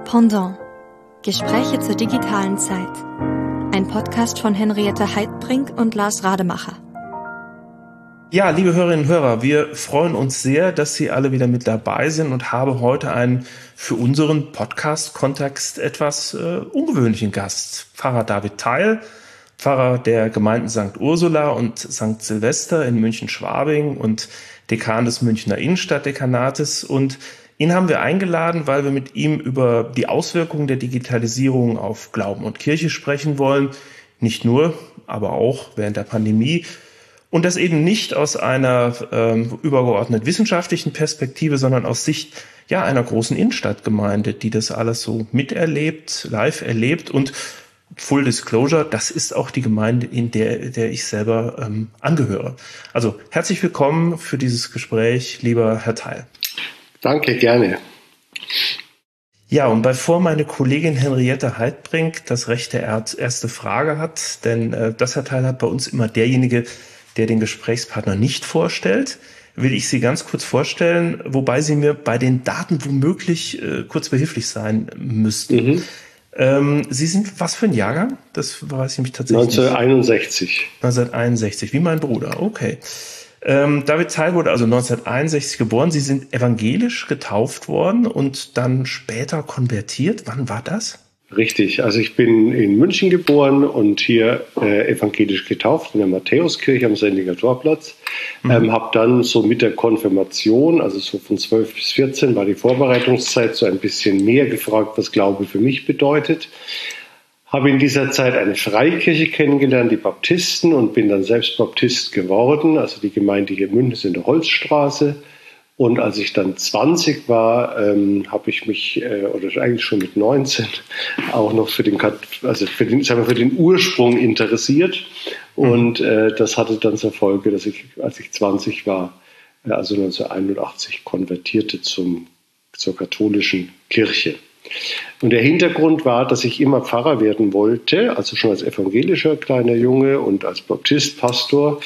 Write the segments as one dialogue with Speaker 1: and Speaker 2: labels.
Speaker 1: Pendant. Gespräche zur digitalen Zeit. Ein Podcast von Henriette Heidbrink und Lars Rademacher.
Speaker 2: Ja, liebe Hörerinnen und Hörer, wir freuen uns sehr, dass Sie alle wieder mit dabei sind und habe heute einen für unseren Podcast-Kontext etwas ungewöhnlichen Gast. Pfarrer David Theil, Pfarrer der Gemeinden St. Ursula und St. Silvester in München-Schwabing und Dekan des Münchner Innenstadtdekanates. Und ihn haben wir eingeladen, weil wir mit ihm über die Auswirkungen der Digitalisierung auf Glauben und Kirche sprechen wollen. Nicht nur, aber auch während der Pandemie. Und das eben nicht aus einer übergeordnet wissenschaftlichen Perspektive, sondern aus Sicht einer großen Innenstadtgemeinde, die das alles so miterlebt, live erlebt. Und Full Disclosure, das ist auch die Gemeinde, in der ich selber angehöre. Also herzlich willkommen für dieses Gespräch, lieber Herr Theil.
Speaker 3: Danke, gerne.
Speaker 2: Ja, und bevor meine Kollegin Henriette Heidbrink das Recht der erste Frage hat, denn das, Herr Theil, hat bei uns immer derjenige, der den Gesprächspartner nicht vorstellt, will ich Sie ganz kurz vorstellen, wobei Sie mir bei den Daten womöglich kurz behilflich sein müssten. Sie sind was für ein Jahrgang? Das weiß ich nämlich tatsächlich
Speaker 3: 1961.
Speaker 2: Nicht. 1961, wie mein Bruder, okay. David Theil wurde also 1961 geboren. Sie sind evangelisch getauft worden und dann später konvertiert. Wann war das?
Speaker 3: Richtig, also ich bin in München geboren und hier evangelisch getauft in der Matthäuskirche am Sendlinger Torplatz. Habe dann so mit der Konfirmation, also so von 12 bis 14 war die Vorbereitungszeit, so ein bisschen mehr gefragt, was Glaube für mich bedeutet. Habe in dieser Zeit eine Freikirche kennengelernt, die Baptisten, und bin dann selbst Baptist geworden. Also die Gemeinde hier in München ist in der Holzstraße. Und als ich dann 20 war, habe ich mich, oder eigentlich schon mit 19, auch noch für den Ursprung interessiert. Und das hatte dann zur Folge, dass ich, als ich 20 war, also 1981, konvertierte zur katholischen Kirche. Und der Hintergrund war, dass ich immer Pfarrer werden wollte, also schon als evangelischer kleiner Junge und als Baptist, Pastor.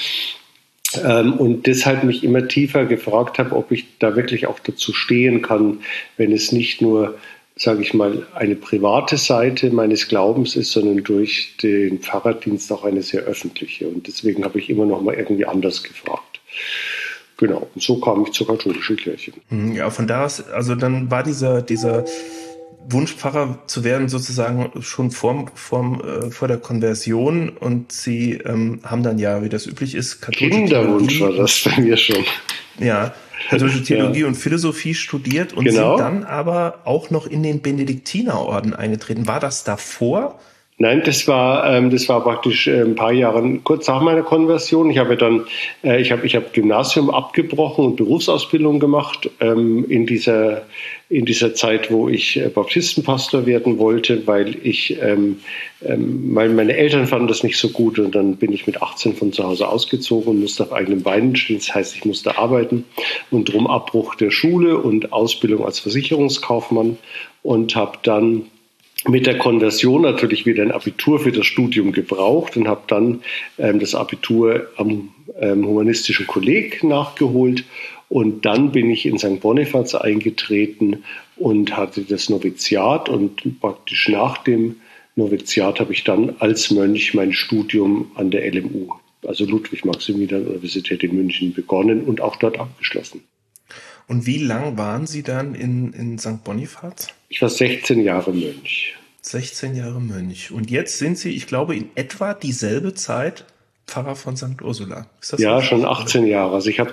Speaker 3: Und deshalb mich immer tiefer gefragt habe, ob ich da wirklich auch dazu stehen kann, wenn es nicht nur, sage ich mal, eine private Seite meines Glaubens ist, sondern durch den Pfarrerdienst auch eine sehr öffentliche. Und deswegen habe ich immer noch mal irgendwie anders gefragt. Genau, und so kam ich zur katholischen Kirche.
Speaker 2: Ja, von da aus, also dann war dieser Wunsch, Pfarrer zu werden, sozusagen schon vor der Konversion, und Sie haben dann ja, wie das üblich ist, katholische
Speaker 3: Kinderwunsch war das bei mir schon.
Speaker 2: Ja, katholische Theologie und Philosophie studiert und sind dann aber auch noch in den Benediktinerorden eingetreten. War das davor?
Speaker 3: Nein, das war praktisch ein paar Jahre kurz nach meiner Konversion. Ich habe dann, ich habe Gymnasium abgebrochen und Berufsausbildung gemacht in dieser Zeit, wo ich Baptistenpastor werden wollte, weil meine Eltern fanden das nicht so gut, und dann bin ich mit 18 von zu Hause ausgezogen und musste auf eigenen Beinen stehen. Das heißt, ich musste arbeiten, und drum Abbruch der Schule und Ausbildung als Versicherungskaufmann, und habe dann mit der Konversion natürlich wieder ein Abitur für das Studium gebraucht und habe dann das Abitur am Humanistischen Kolleg nachgeholt. Und dann bin ich in St. Bonifaz eingetreten und hatte das Noviziat. Und praktisch nach dem Noviziat habe ich dann als Mönch mein Studium an der LMU, also Ludwig-Maximilian-Universität in München, begonnen und auch dort abgeschlossen.
Speaker 2: Und wie lang waren Sie dann in St. Bonifaz?
Speaker 3: Ich war 16 Jahre Mönch.
Speaker 2: 16 Jahre Mönch. Und jetzt sind Sie, ich glaube, in etwa dieselbe Zeit Pfarrer von St. Ursula. Ist das
Speaker 3: ja,
Speaker 2: richtig?
Speaker 3: Schon 18 Jahre. Also ich habe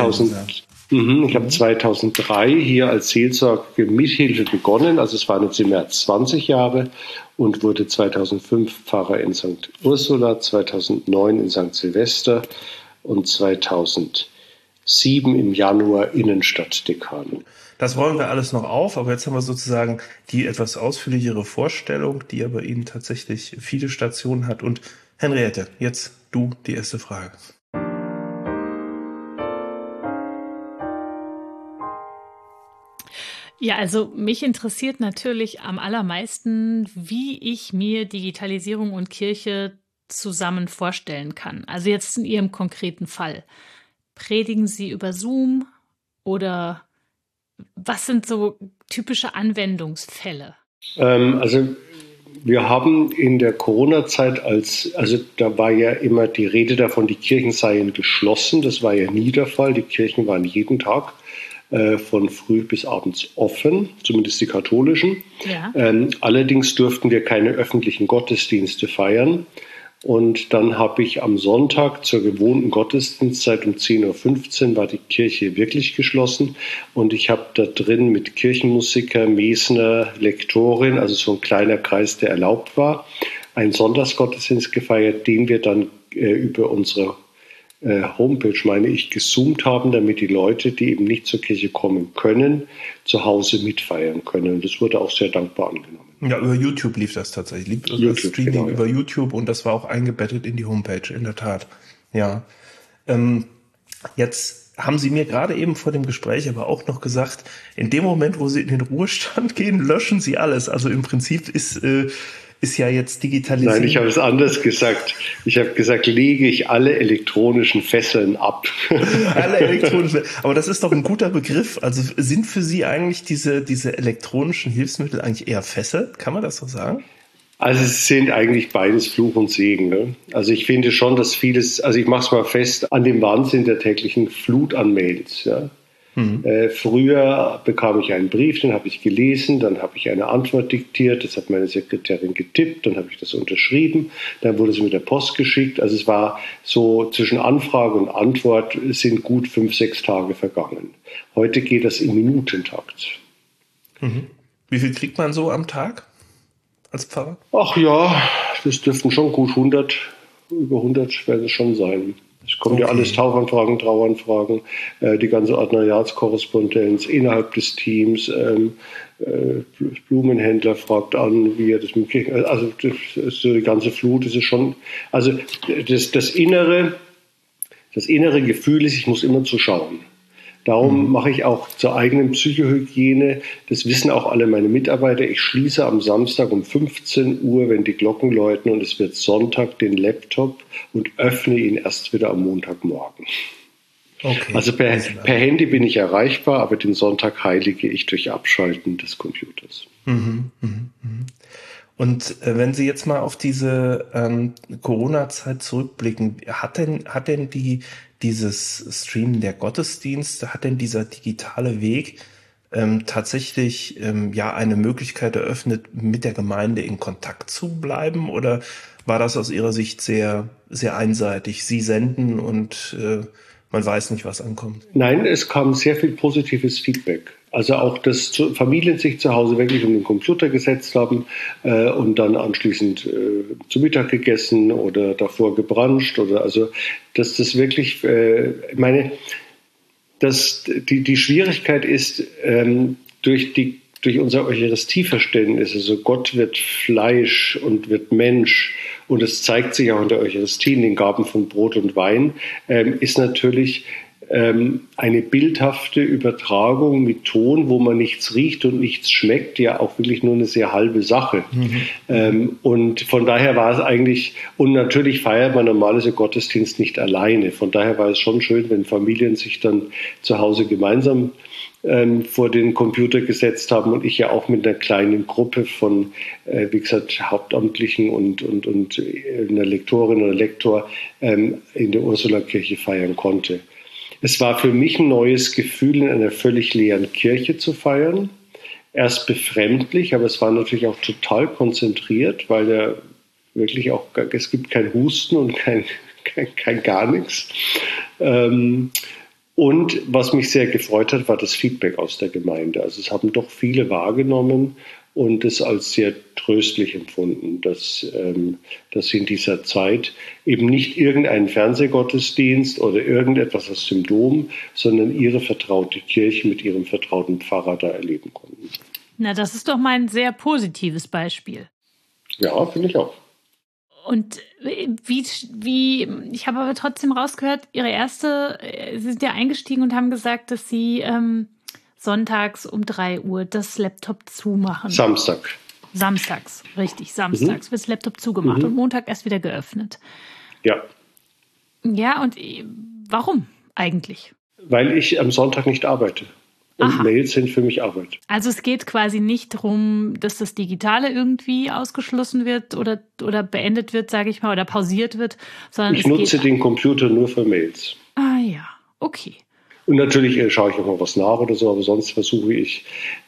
Speaker 3: 2003 hier als Seelsorge Mithilfe begonnen. Also es waren jetzt im März 20 Jahre, und wurde 2005 Pfarrer in St. Ursula, 2009 in St. Silvester und 2007 im Januar Innenstadtdekan.
Speaker 2: Das rollen wir alles noch auf, aber jetzt haben wir sozusagen die etwas ausführlichere Vorstellung, die aber Ihnen tatsächlich viele Stationen hat. Und Henriette, jetzt du die erste Frage.
Speaker 4: Ja, also mich interessiert natürlich am allermeisten, wie ich mir Digitalisierung und Kirche zusammen vorstellen kann. Also jetzt in Ihrem konkreten Fall. Predigen Sie über Zoom oder was sind so typische Anwendungsfälle?
Speaker 3: Also wir haben in der Corona-Zeit also da war ja immer die Rede davon, die Kirchen seien geschlossen. Das war ja nie der Fall. Die Kirchen waren jeden Tag von früh bis abends offen, zumindest die katholischen. Ja. Allerdings durften wir keine öffentlichen Gottesdienste feiern. Und dann habe ich am Sonntag zur gewohnten Gottesdienstzeit um 10.15 Uhr war die Kirche wirklich geschlossen. Und ich habe da drin mit Kirchenmusiker, Mesner, Lektorin, also so ein kleiner Kreis, der erlaubt war, einen Sonntagsgottesdienst gefeiert, den wir dann über unsere Homepage, meine ich, gezoomt haben, damit die Leute, die eben nicht zur Kirche kommen können, zu Hause mitfeiern können. Und das wurde auch sehr dankbar angenommen.
Speaker 2: Ja, über YouTube lief das tatsächlich. Das Streaming genau, über YouTube und das war auch eingebettet in die Homepage, in der Tat. Ja. Jetzt haben Sie mir gerade eben vor dem Gespräch aber auch noch gesagt, in dem Moment, wo Sie in den Ruhestand gehen, löschen Sie alles. Also im Prinzip ist ja jetzt Digitalisierung.
Speaker 3: Nein, ich habe es anders gesagt. Ich habe gesagt, lege ich alle elektronischen Fesseln ab.
Speaker 2: Alle elektronischen. Aber das ist doch ein guter Begriff. Also sind für Sie eigentlich diese elektronischen Hilfsmittel eigentlich eher Fesseln? Kann man das so sagen?
Speaker 3: Also es sind eigentlich beides Fluch und Segen. Ne? Also ich finde schon, dass vieles, also ich mache es mal fest, an dem Wahnsinn der täglichen Flut an Mails, ja. Früher bekam ich einen Brief, den habe ich gelesen, dann habe ich eine Antwort diktiert, das hat meine Sekretärin getippt, dann habe ich das unterschrieben, dann wurde es mit der Post geschickt. Also es war so, zwischen Anfrage und Antwort sind gut 5-6 Tage vergangen. Heute geht das im Minutentakt.
Speaker 2: Wie viel kriegt man so am Tag als Pfarrer?
Speaker 3: Ach ja, das dürften schon gut 100, über 100 werden es schon sein. Es kommt ja alles, Taufanfragen, Trauanfragen, die ganze Ordinariatskorrespondenz innerhalb des Teams. Blumenhändler fragt an, wie er das mit Kirchen, also so die ganze Flut, das ist schon, also das innere Gefühl ist, ich muss immer zuschauen. Darum mache ich auch zur eigenen Psychohygiene, das wissen auch alle meine Mitarbeiter, ich schließe am Samstag um 15 Uhr, wenn die Glocken läuten und es wird Sonntag, den Laptop und öffne ihn erst wieder am Montagmorgen. Okay. Also per Handy bin ich erreichbar, aber den Sonntag heilige ich durch Abschalten des Computers.
Speaker 2: Und wenn Sie jetzt mal auf diese Corona-Zeit zurückblicken, hat denn dieses Streamen der Gottesdienste, hat denn dieser digitale Weg tatsächlich eine Möglichkeit eröffnet, mit der Gemeinde in Kontakt zu bleiben? Oder war das aus Ihrer Sicht sehr, sehr einseitig? Sie senden und man weiß nicht, was ankommt.
Speaker 3: Nein, es kam sehr viel positives Feedback. Also auch, dass Familien sich zu Hause wirklich um den Computer gesetzt haben und dann anschließend zu Mittag gegessen oder davor gebranscht oder also, dass das wirklich, ich meine, dass die Schwierigkeit ist, durch unser Eucharistieverständnis, also Gott wird Fleisch und wird Mensch und es zeigt sich auch in der Eucharistie, in den Gaben von Brot und Wein, ist natürlich eine bildhafte Übertragung mit Ton, wo man nichts riecht und nichts schmeckt, ja auch wirklich nur eine sehr halbe Sache. Und von daher war es eigentlich, und natürlich feiert man normalerweise Gottesdienst nicht alleine. Von daher war es schon schön, wenn Familien sich dann zu Hause gemeinsam vor den Computer gesetzt haben und ich ja auch mit einer kleinen Gruppe von, wie gesagt, Hauptamtlichen und einer Lektorin oder Lektor in der Ursulakirche feiern konnte. Es war für mich ein neues Gefühl, in einer völlig leeren Kirche zu feiern. Erst befremdlich, aber es war natürlich auch total konzentriert, weil ja wirklich auch, es gibt kein Husten und kein gar nichts. Und was mich sehr gefreut hat, war das Feedback aus der Gemeinde. Also es haben doch viele wahrgenommen und es als sehr tröstlich empfunden, dass sie in dieser Zeit eben nicht irgendeinen Fernsehgottesdienst oder irgendetwas aus dem Dom, sondern ihre vertraute Kirche mit ihrem vertrauten Pfarrer da erleben konnten.
Speaker 4: Na, das ist doch mal ein sehr positives Beispiel.
Speaker 3: Ja, finde ich auch.
Speaker 4: Und wie, ich habe aber trotzdem rausgehört, Sie sind ja eingestiegen und haben gesagt, dass Sie sonntags um 3 Uhr das Laptop zumachen. Samstags, richtig, samstags wird das Laptop zugemacht und Montag erst wieder geöffnet.
Speaker 3: Ja.
Speaker 4: Ja, und warum eigentlich?
Speaker 3: Weil ich am Sonntag nicht arbeite. Und Mails sind für mich Arbeit.
Speaker 4: Also es geht quasi nicht darum, dass das Digitale irgendwie ausgeschlossen wird oder beendet wird, sage ich mal, oder pausiert wird, sondern
Speaker 3: ich nutze den Computer nur für Mails.
Speaker 4: Ah ja, okay.
Speaker 3: Und natürlich schaue ich auch mal was nach oder so, aber sonst versuche ich,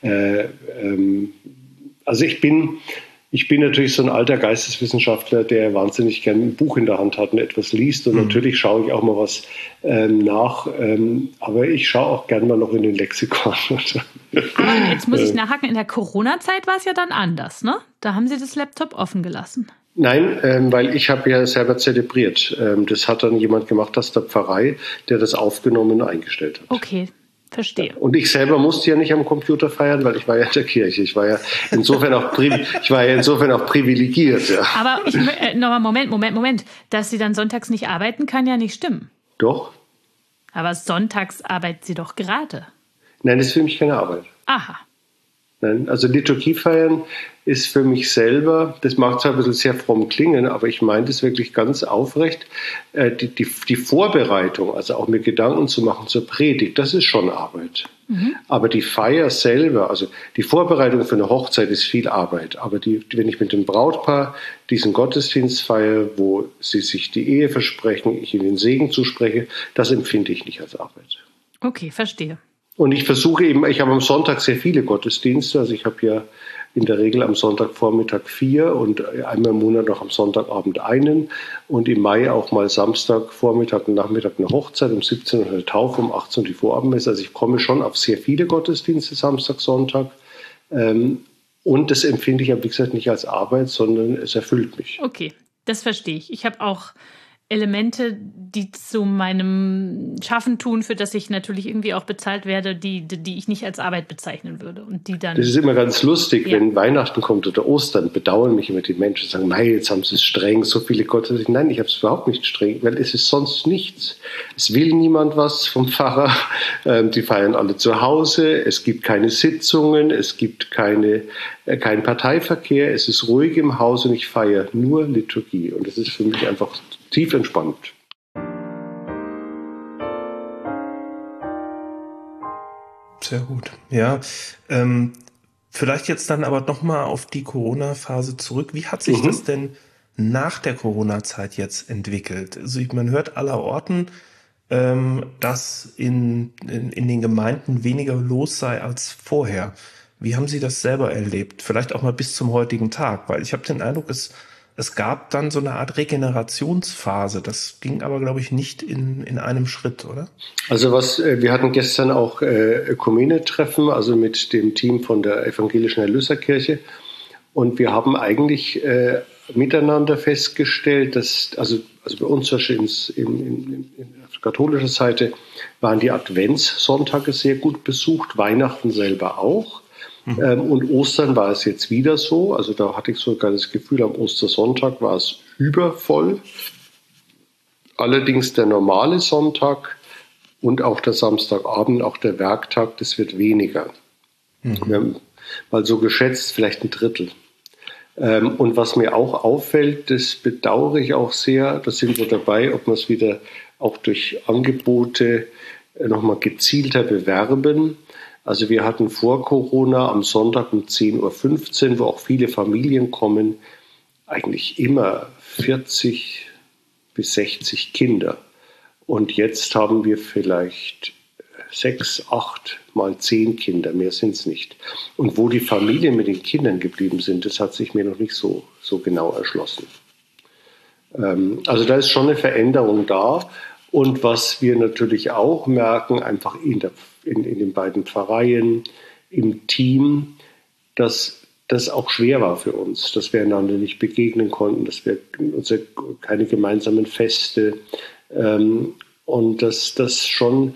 Speaker 3: also ich bin natürlich so ein alter Geisteswissenschaftler, der wahnsinnig gerne ein Buch in der Hand hat und etwas liest. Und natürlich schaue ich auch mal was nach. Aber ich schaue auch gerne mal noch in den Lexikon.
Speaker 4: Aber jetzt muss ich nachhaken. In der Corona-Zeit war es ja dann anders, ne? Da haben Sie das Laptop offen gelassen.
Speaker 3: Nein, weil ich habe ja selber zelebriert. Das hat dann jemand gemacht aus der Pfarrei, der das aufgenommen und eingestellt hat.
Speaker 4: Okay. Verstehe.
Speaker 3: Und ich selber musste ja nicht am Computer feiern, weil ich war ja in der Kirche. Ich war ja insofern auch privilegiert. Ja.
Speaker 4: Aber nochmal, Moment. Dass Sie dann sonntags nicht arbeiten, kann ja nicht stimmen.
Speaker 3: Doch.
Speaker 4: Aber sonntags arbeiten Sie doch gerade.
Speaker 3: Nein, das ist für mich keine Arbeit.
Speaker 4: Aha.
Speaker 3: Nein, also Liturgie feiern ist für mich selber, das mag zwar ein bisschen sehr fromm klingen, aber ich meine das wirklich ganz aufrecht. Die Vorbereitung, also auch mir Gedanken zu machen zur Predigt, das ist schon Arbeit. Aber die Feier selber, also die Vorbereitung für eine Hochzeit ist viel Arbeit. Aber wenn ich mit dem Brautpaar diesen Gottesdienst feiere, wo sie sich die Ehe versprechen, ich ihnen den Segen zuspreche, das empfinde ich nicht als Arbeit.
Speaker 4: Okay, verstehe.
Speaker 3: Und ich versuche eben, ich habe am Sonntag sehr viele Gottesdienste, also ich habe ja in der Regel am Sonntagvormittag 4 und einmal im Monat noch am Sonntagabend einen und im Mai auch mal Samstagvormittag und Nachmittag eine Hochzeit, um 17 Uhr eine Taufe, um 18 Uhr die Vorabendmesse. Also ich komme schon auf sehr viele Gottesdienste Samstag, Sonntag und das empfinde ich ja, wie gesagt, nicht als Arbeit, sondern es erfüllt mich.
Speaker 4: Okay, das verstehe ich. Ich habe auch Elemente, die zu meinem Schaffen tun, für das ich natürlich irgendwie auch bezahlt werde, die ich nicht als Arbeit bezeichnen würde. Und die dann.
Speaker 3: Das ist immer ganz lustig, wenn Weihnachten kommt oder Ostern, bedauern mich immer die Menschen, sagen, nein, jetzt haben sie es streng, so viele Gottesdienste. Nein, ich habe es überhaupt nicht streng, weil es ist sonst nichts. Es will niemand was vom Pfarrer, die feiern alle zu Hause, es gibt keine Sitzungen, es gibt keinen Parteiverkehr, es ist ruhig im Haus und ich feiere nur Liturgie. Und das ist für mich einfach tief entspannt.
Speaker 2: Sehr gut. Ja, vielleicht jetzt dann aber nochmal auf die Corona-Phase zurück. Wie hat sich das denn nach der Corona-Zeit jetzt entwickelt? Also man hört allerorten, dass in den Gemeinden weniger los sei als vorher. Wie haben Sie das selber erlebt? Vielleicht auch mal bis zum heutigen Tag, weil ich habe den Eindruck, es gab dann so eine Art Regenerationsphase. Das ging aber, glaube ich, nicht in einem Schritt, oder?
Speaker 3: Also wir hatten gestern auch Ökumene-Treffen, also mit dem Team von der Evangelischen Erlöserkirche. Und wir haben eigentlich miteinander festgestellt, dass, also bei uns auf katholischer Seite waren die Adventssonntage sehr gut besucht, Weihnachten selber auch. Und Ostern war es jetzt wieder so. Also da hatte ich sogar das Gefühl, am Ostersonntag war es übervoll. Allerdings der normale Sonntag und auch der Samstagabend, auch der Werktag, das wird weniger. Wir haben mal so geschätzt, vielleicht ein Drittel. Und was mir auch auffällt, das bedauere ich auch sehr, da sind wir dabei, ob wir es wieder auch durch Angebote nochmal gezielter bewerben. Also wir hatten vor Corona am Sonntag um 10.15 Uhr, wo auch viele Familien kommen, eigentlich immer 40 bis 60 Kinder. Und jetzt haben wir vielleicht 6, 8 mal 10 Kinder, mehr sind es nicht. Und wo die Familien mit den Kindern geblieben sind, das hat sich mir noch nicht so genau erschlossen. Also da ist schon eine Veränderung da. Und was wir natürlich auch merken, einfach in den beiden Pfarreien, im Team, dass das auch schwer war für uns, dass wir einander nicht begegnen konnten, dass wir keine gemeinsamen Feste und dass das schon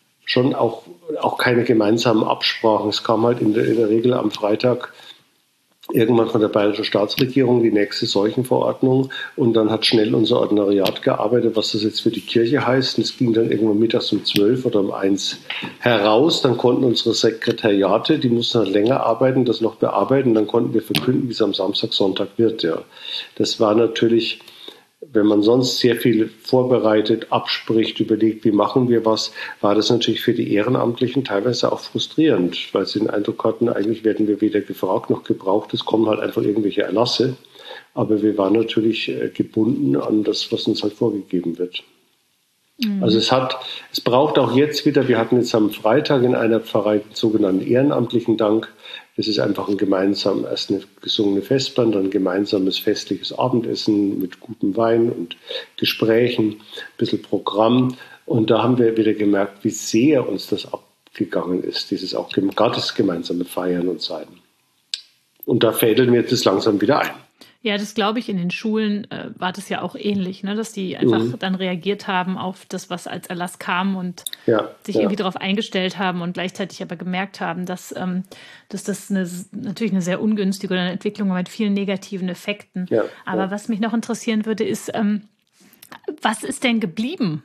Speaker 3: auch keine gemeinsamen Absprachen. Es kam halt in der Regel am Freitag irgendwann von der bayerischen Staatsregierung die nächste Seuchenverordnung und dann hat schnell unser Ordinariat gearbeitet, was das jetzt für die Kirche heißt. Und es ging dann irgendwann mittags um 12 oder um 1 heraus. Dann konnten unsere Sekretariate, die mussten halt länger arbeiten, das noch bearbeiten. Dann konnten wir verkünden, wie es am Samstag, Sonntag wird. Ja. Das war natürlich wenn man sonst sehr viel vorbereitet, abspricht, überlegt, wie machen wir was, war das natürlich für die Ehrenamtlichen teilweise auch frustrierend, weil sie den Eindruck hatten, eigentlich werden wir weder gefragt noch gebraucht, es kommen halt einfach irgendwelche Erlasse. Aber wir waren natürlich gebunden an das, was uns halt vorgegeben wird. Also es braucht auch jetzt wieder, wir hatten jetzt am Freitag in einer Pfarrei den sogenannten ehrenamtlichen Dank. Das ist einfach erst eine gesungene Festband, dann ein gemeinsames festliches Abendessen mit gutem Wein und Gesprächen, ein bisschen Programm. Und da haben wir wieder gemerkt, wie sehr uns das abgegangen ist, dieses auch Gottes gemeinsame Feiern und Sein. Und da fädeln wir das langsam wieder ein.
Speaker 4: Ja, das glaube ich, in den Schulen war das ja auch ähnlich, ne? Dass die einfach dann reagiert haben auf das, was als Erlass kam und sich irgendwie darauf eingestellt haben und gleichzeitig aber gemerkt haben, dass das natürlich eine sehr ungünstige oder eine Entwicklung mit vielen negativen Effekten. Ja, aber was mich noch interessieren würde, ist, was ist denn geblieben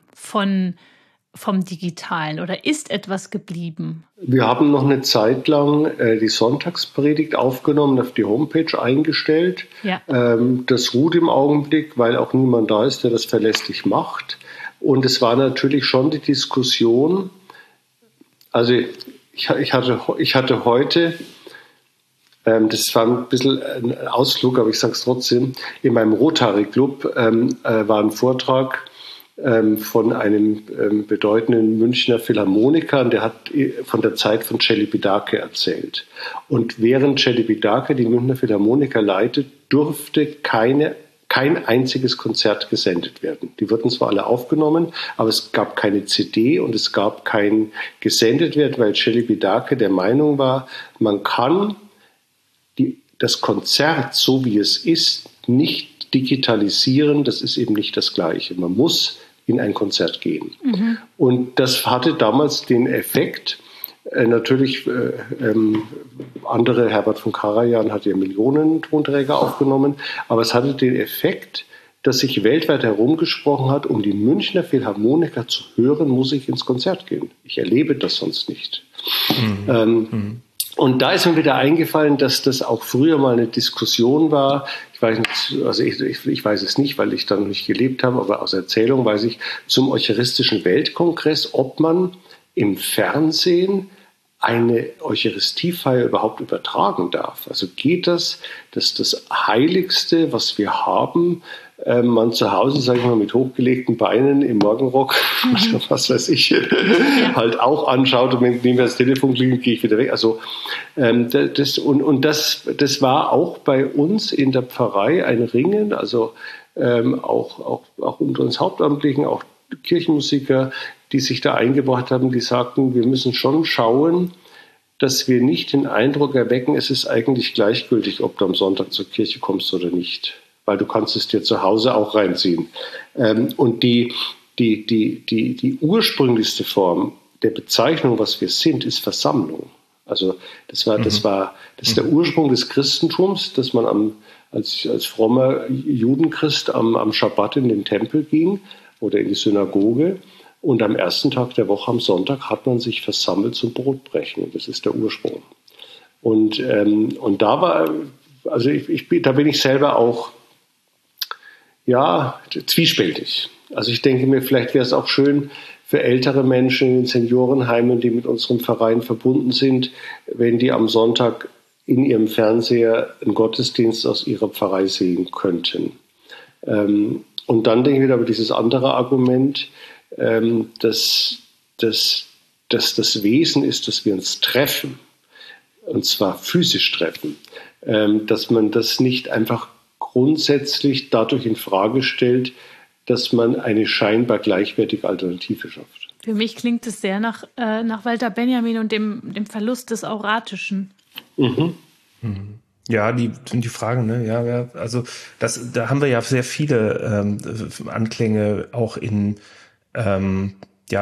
Speaker 4: vom Digitalen oder ist etwas geblieben?
Speaker 3: Wir haben noch eine Zeit lang die Sonntagspredigt aufgenommen, auf die Homepage eingestellt. Ja. Das ruht im Augenblick, weil auch niemand da ist, der das verlässlich macht. Und es war natürlich schon die Diskussion, also ich hatte heute, das war ein bisschen ein Ausflug, aber ich sage es trotzdem, in meinem Rotary Club war ein Vortrag von einem bedeutenden Münchner Philharmoniker, der hat von der Zeit von Celibidache erzählt. Und während Celibidache die Münchner Philharmoniker leitet, durfte kein einziges Konzert gesendet werden. Die wurden zwar alle aufgenommen, aber es gab keine CD und es gab kein gesendet werden, weil Celibidache der Meinung war, man kann das Konzert, so wie es ist, nicht digitalisieren, das ist eben nicht das Gleiche. Man muss in ein Konzert gehen. Und das hatte damals den Effekt, natürlich Herbert von Karajan hat ja Millionen Tonträger aufgenommen, aber es hatte den Effekt, dass sich weltweit herumgesprochen hat, um die Münchner Philharmoniker zu hören, muss ich ins Konzert gehen. Ich erlebe das sonst nicht. Und da ist mir wieder eingefallen, dass das auch früher mal eine Diskussion war. Ich weiß nicht, also ich weiß es nicht, weil ich da noch nicht gelebt habe, aber aus Erzählung weiß ich, zum Eucharistischen Weltkongress, ob man im Fernsehen eine Eucharistiefeier überhaupt übertragen darf. Also geht das, dass das Heiligste, was wir haben, man zu Hause, sage ich mal, mit hochgelegten Beinen im Morgenrock, also was weiß ich, halt auch anschaut und wenn mir das Telefon klingelt, gehe ich wieder weg. Also das war auch bei uns in der Pfarrei ein Ringen, also auch unter uns Hauptamtlichen, auch Kirchenmusiker, die sich da eingebracht haben, die sagten, wir müssen schon schauen, dass wir nicht den Eindruck erwecken, es ist eigentlich gleichgültig, ob du am Sonntag zur Kirche kommst oder nicht. Weil du kannst es dir zu Hause auch reinziehen. Und die ursprünglichste Form der Bezeichnung, was wir sind, ist Versammlung. Also das ist der Ursprung des Christentums, dass man als frommer Judenchrist am Schabbat in den Tempel ging oder in die Synagoge. Und am ersten Tag der Woche, am Sonntag, hat man sich versammelt zum Brotbrechen. Das ist der Ursprung. Und da war, also da bin ich selber auch zwiespältig. Also ich denke mir, vielleicht wäre es auch schön für ältere Menschen in den Seniorenheimen, die mit unserem Verein verbunden sind, wenn die am Sonntag in ihrem Fernseher einen Gottesdienst aus ihrer Pfarrei sehen könnten. Und dann denke ich wieder über dieses andere Argument, dass das Wesen ist, dass wir uns treffen, und zwar physisch treffen, dass man das nicht einfach grundsätzlich dadurch in Frage stellt, dass man eine scheinbar gleichwertige Alternative schafft.
Speaker 4: Für mich klingt es sehr nach Walter Benjamin und dem Verlust des Auratischen.
Speaker 2: Ja, die Fragen, ne? Ja, also da haben wir ja sehr viele Anklänge auch in allem.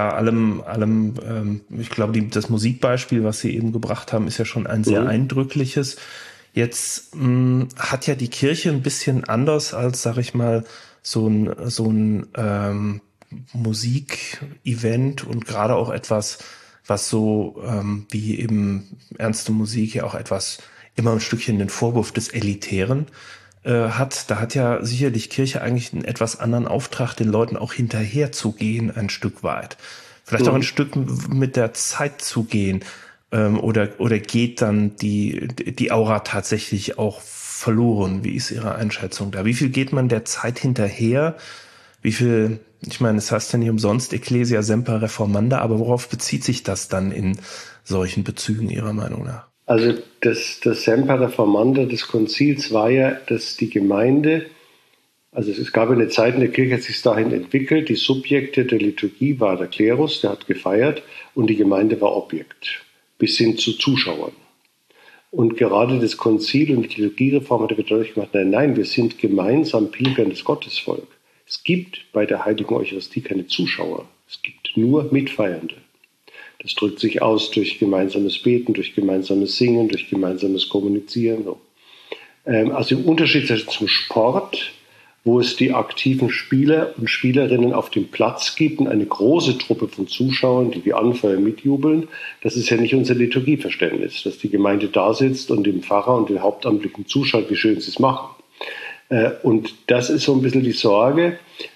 Speaker 2: Ich glaube, das Musikbeispiel, was Sie eben gebracht haben, ist ja schon ein sehr eindrückliches. Jetzt hat ja die Kirche ein bisschen anders als, sag ich mal, so ein Musikevent und gerade auch etwas, was so wie eben ernste Musik ja auch etwas immer ein Stückchen den Vorwurf des Elitären hat, da hat ja sicherlich Kirche eigentlich einen etwas anderen Auftrag, den Leuten auch hinterher zu gehen, ein Stück weit. Vielleicht auch ein Stück mit der Zeit zu gehen. Oder geht dann die Aura tatsächlich auch verloren? Wie ist Ihre Einschätzung da? Wie viel geht man der Zeit hinterher? Wie viel, ich meine, es heißt ja nicht umsonst Ecclesia semper reformanda, aber worauf bezieht sich das dann in solchen Bezügen Ihrer Meinung nach?
Speaker 3: Also das Semper Reformanda des Konzils war ja, dass die Gemeinde, also es gab eine Zeit in der Kirche, hat sich dahin entwickelt, die Subjekte der Liturgie war der Klerus, der hat gefeiert, und die Gemeinde war Objekt, bis hin zu Zuschauern. Und gerade das Konzil und die Liturgiereform hat deutlich gemacht, nein, wir sind gemeinsam pilgerndes Gottesvolk. Es gibt bei der Heiligen Eucharistie keine Zuschauer, es gibt nur Mitfeiernde. Das drückt sich aus durch gemeinsames Beten, durch gemeinsames Singen, durch gemeinsames Kommunizieren. Also im Unterschied zum Sport, wo es die aktiven Spieler und Spielerinnen auf dem Platz gibt und eine große Truppe von Zuschauern, die wie Anfeuer mitjubeln, das ist ja nicht unser Liturgieverständnis, dass die Gemeinde da sitzt und dem Pfarrer und den Hauptamtlichen zuschaut, wie schön sie es machen. Und das ist so ein bisschen die Sorge,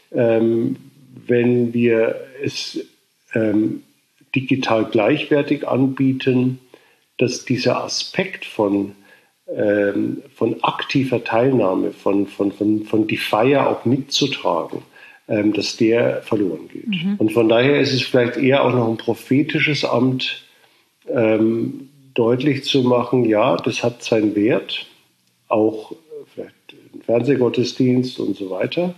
Speaker 3: wenn wir es digital gleichwertig anbieten, dass dieser Aspekt von aktiver Teilnahme, von die Feier auch mitzutragen, dass der verloren geht. Und von daher ist es vielleicht eher auch noch ein prophetisches Amt, deutlich zu machen, ja, das hat seinen Wert, auch vielleicht ein Fernsehgottesdienst und so weiter.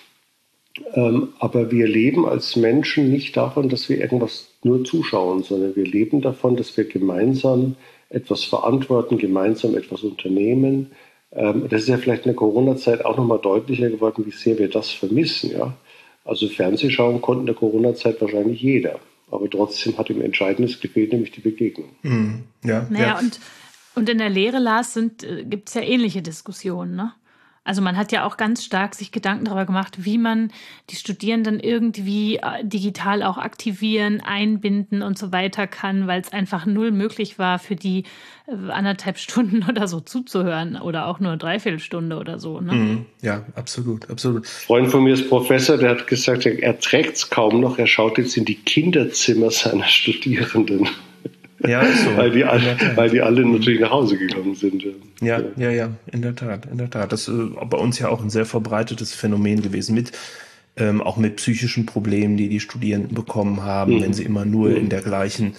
Speaker 3: Aber wir leben als Menschen nicht davon, dass wir irgendwas nur zuschauen, sondern wir leben davon, dass wir gemeinsam etwas verantworten, gemeinsam etwas unternehmen. Das ist ja vielleicht in der Corona-Zeit auch nochmal deutlicher geworden, wie sehr wir das vermissen. Ja? Also Fernsehschauen konnte in der Corona-Zeit wahrscheinlich jeder. Aber trotzdem hat ihm Entscheidendes gefehlt, nämlich die Begegnung.
Speaker 4: Ja, naja, ja. Und in der Lehre, Lars, gibt es ja ähnliche Diskussionen, ne? Also man hat ja auch ganz stark sich Gedanken darüber gemacht, wie man die Studierenden irgendwie digital auch aktivieren, einbinden und so weiter kann, weil es einfach null möglich war, für die 1,5 Stunden oder so zuzuhören oder auch nur 1/3 Stunde oder so. Ne?
Speaker 2: Ja, absolut, absolut.
Speaker 3: Ein Freund von mir ist Professor, der hat gesagt, er trägt es kaum noch, er schaut jetzt in die Kinderzimmer seiner Studierenden.
Speaker 2: Ja, ist so.
Speaker 3: Weil die alle natürlich nach Hause gegangen sind.
Speaker 2: Ja, in der Tat. Das ist bei uns ja auch ein sehr verbreitetes Phänomen gewesen, auch mit psychischen Problemen, die Studierenden bekommen haben, wenn sie immer nur in der gleichen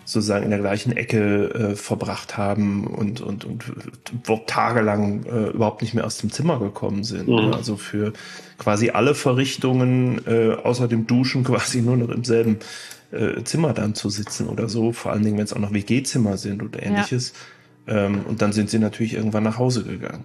Speaker 2: Ecke verbracht haben und tagelang überhaupt nicht mehr aus dem Zimmer gekommen sind. Also für quasi alle Verrichtungen außer dem Duschen quasi nur noch im selben Zimmer dann zu sitzen oder so, vor allen Dingen, wenn es auch noch WG-Zimmer sind oder ähnliches. Ja. Und dann sind sie natürlich irgendwann nach Hause gegangen.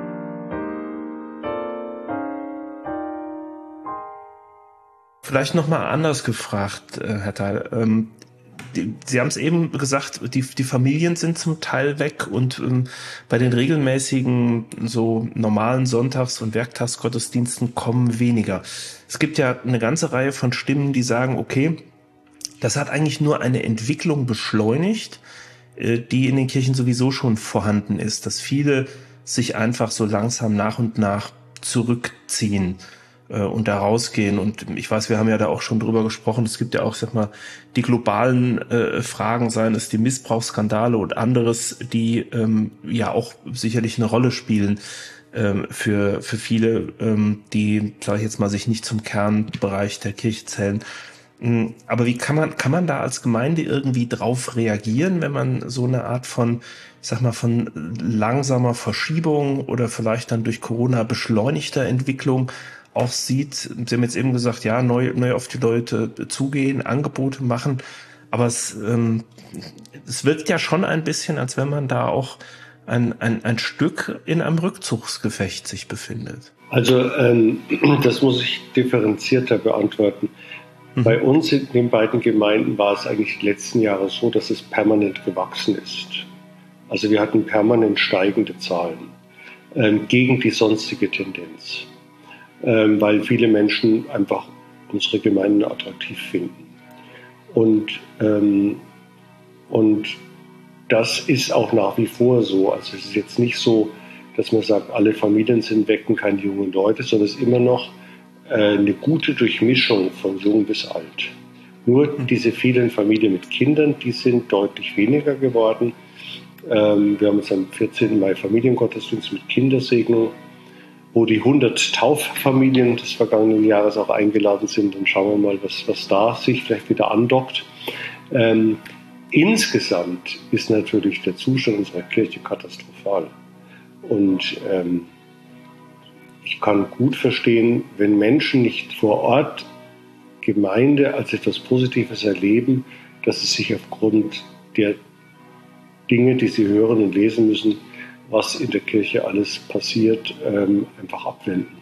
Speaker 2: Vielleicht nochmal anders gefragt, Herr Theil. Sie haben es eben gesagt, die Familien sind zum Teil weg und bei den regelmäßigen, so normalen Sonntags- und Werktagsgottesdiensten kommen weniger. Es gibt ja eine ganze Reihe von Stimmen, die sagen, okay, das hat eigentlich nur eine Entwicklung beschleunigt, die in den Kirchen sowieso schon vorhanden ist, dass viele sich einfach so langsam nach und nach zurückziehen und da rausgehen. Und ich weiß, wir haben ja da auch schon drüber gesprochen, es gibt ja auch, sag mal, die globalen Fragen, seien es die Missbrauchsskandale und anderes, die ja auch sicherlich eine Rolle spielen für viele, die, sage ich jetzt mal, sich nicht zum Kernbereich der Kirche zählen. Aber wie kann man da als Gemeinde irgendwie drauf reagieren, wenn man so eine Art von, ich sag mal, von langsamer Verschiebung oder vielleicht dann durch Corona beschleunigter Entwicklung auch sieht? Sie haben jetzt eben gesagt, ja, neu auf die Leute zugehen, Angebote machen, aber es wirkt ja schon ein bisschen, als wenn man da auch ein Stück in einem Rückzugsgefecht sich befindet.
Speaker 3: Also das muss ich differenzierter beantworten. Bei uns in den beiden Gemeinden war es eigentlich die letzten Jahre so, dass es permanent gewachsen ist. Also wir hatten permanent steigende Zahlen gegen die sonstige Tendenz, weil viele Menschen einfach unsere Gemeinden attraktiv finden. Und das ist auch nach wie vor so. Also es ist jetzt nicht so, dass man sagt, alle Familien sind weg und keine jungen Leute, sondern es ist immer noch eine gute Durchmischung von jung bis alt. Nur diese vielen Familien mit Kindern, die sind deutlich weniger geworden. Wir haben jetzt am 14. Mai Familiengottesdienst mit Kindersegnung, wo die 100 Tauffamilien des vergangenen Jahres auch eingeladen sind. Dann schauen wir mal, was da sich vielleicht wieder andockt. Insgesamt ist natürlich der Zustand unserer Kirche katastrophal. Und ich kann gut verstehen, wenn Menschen nicht vor Ort Gemeinde als etwas Positives erleben, dass sie sich aufgrund der Dinge, die sie hören und lesen müssen, was in der Kirche alles passiert, einfach abwenden.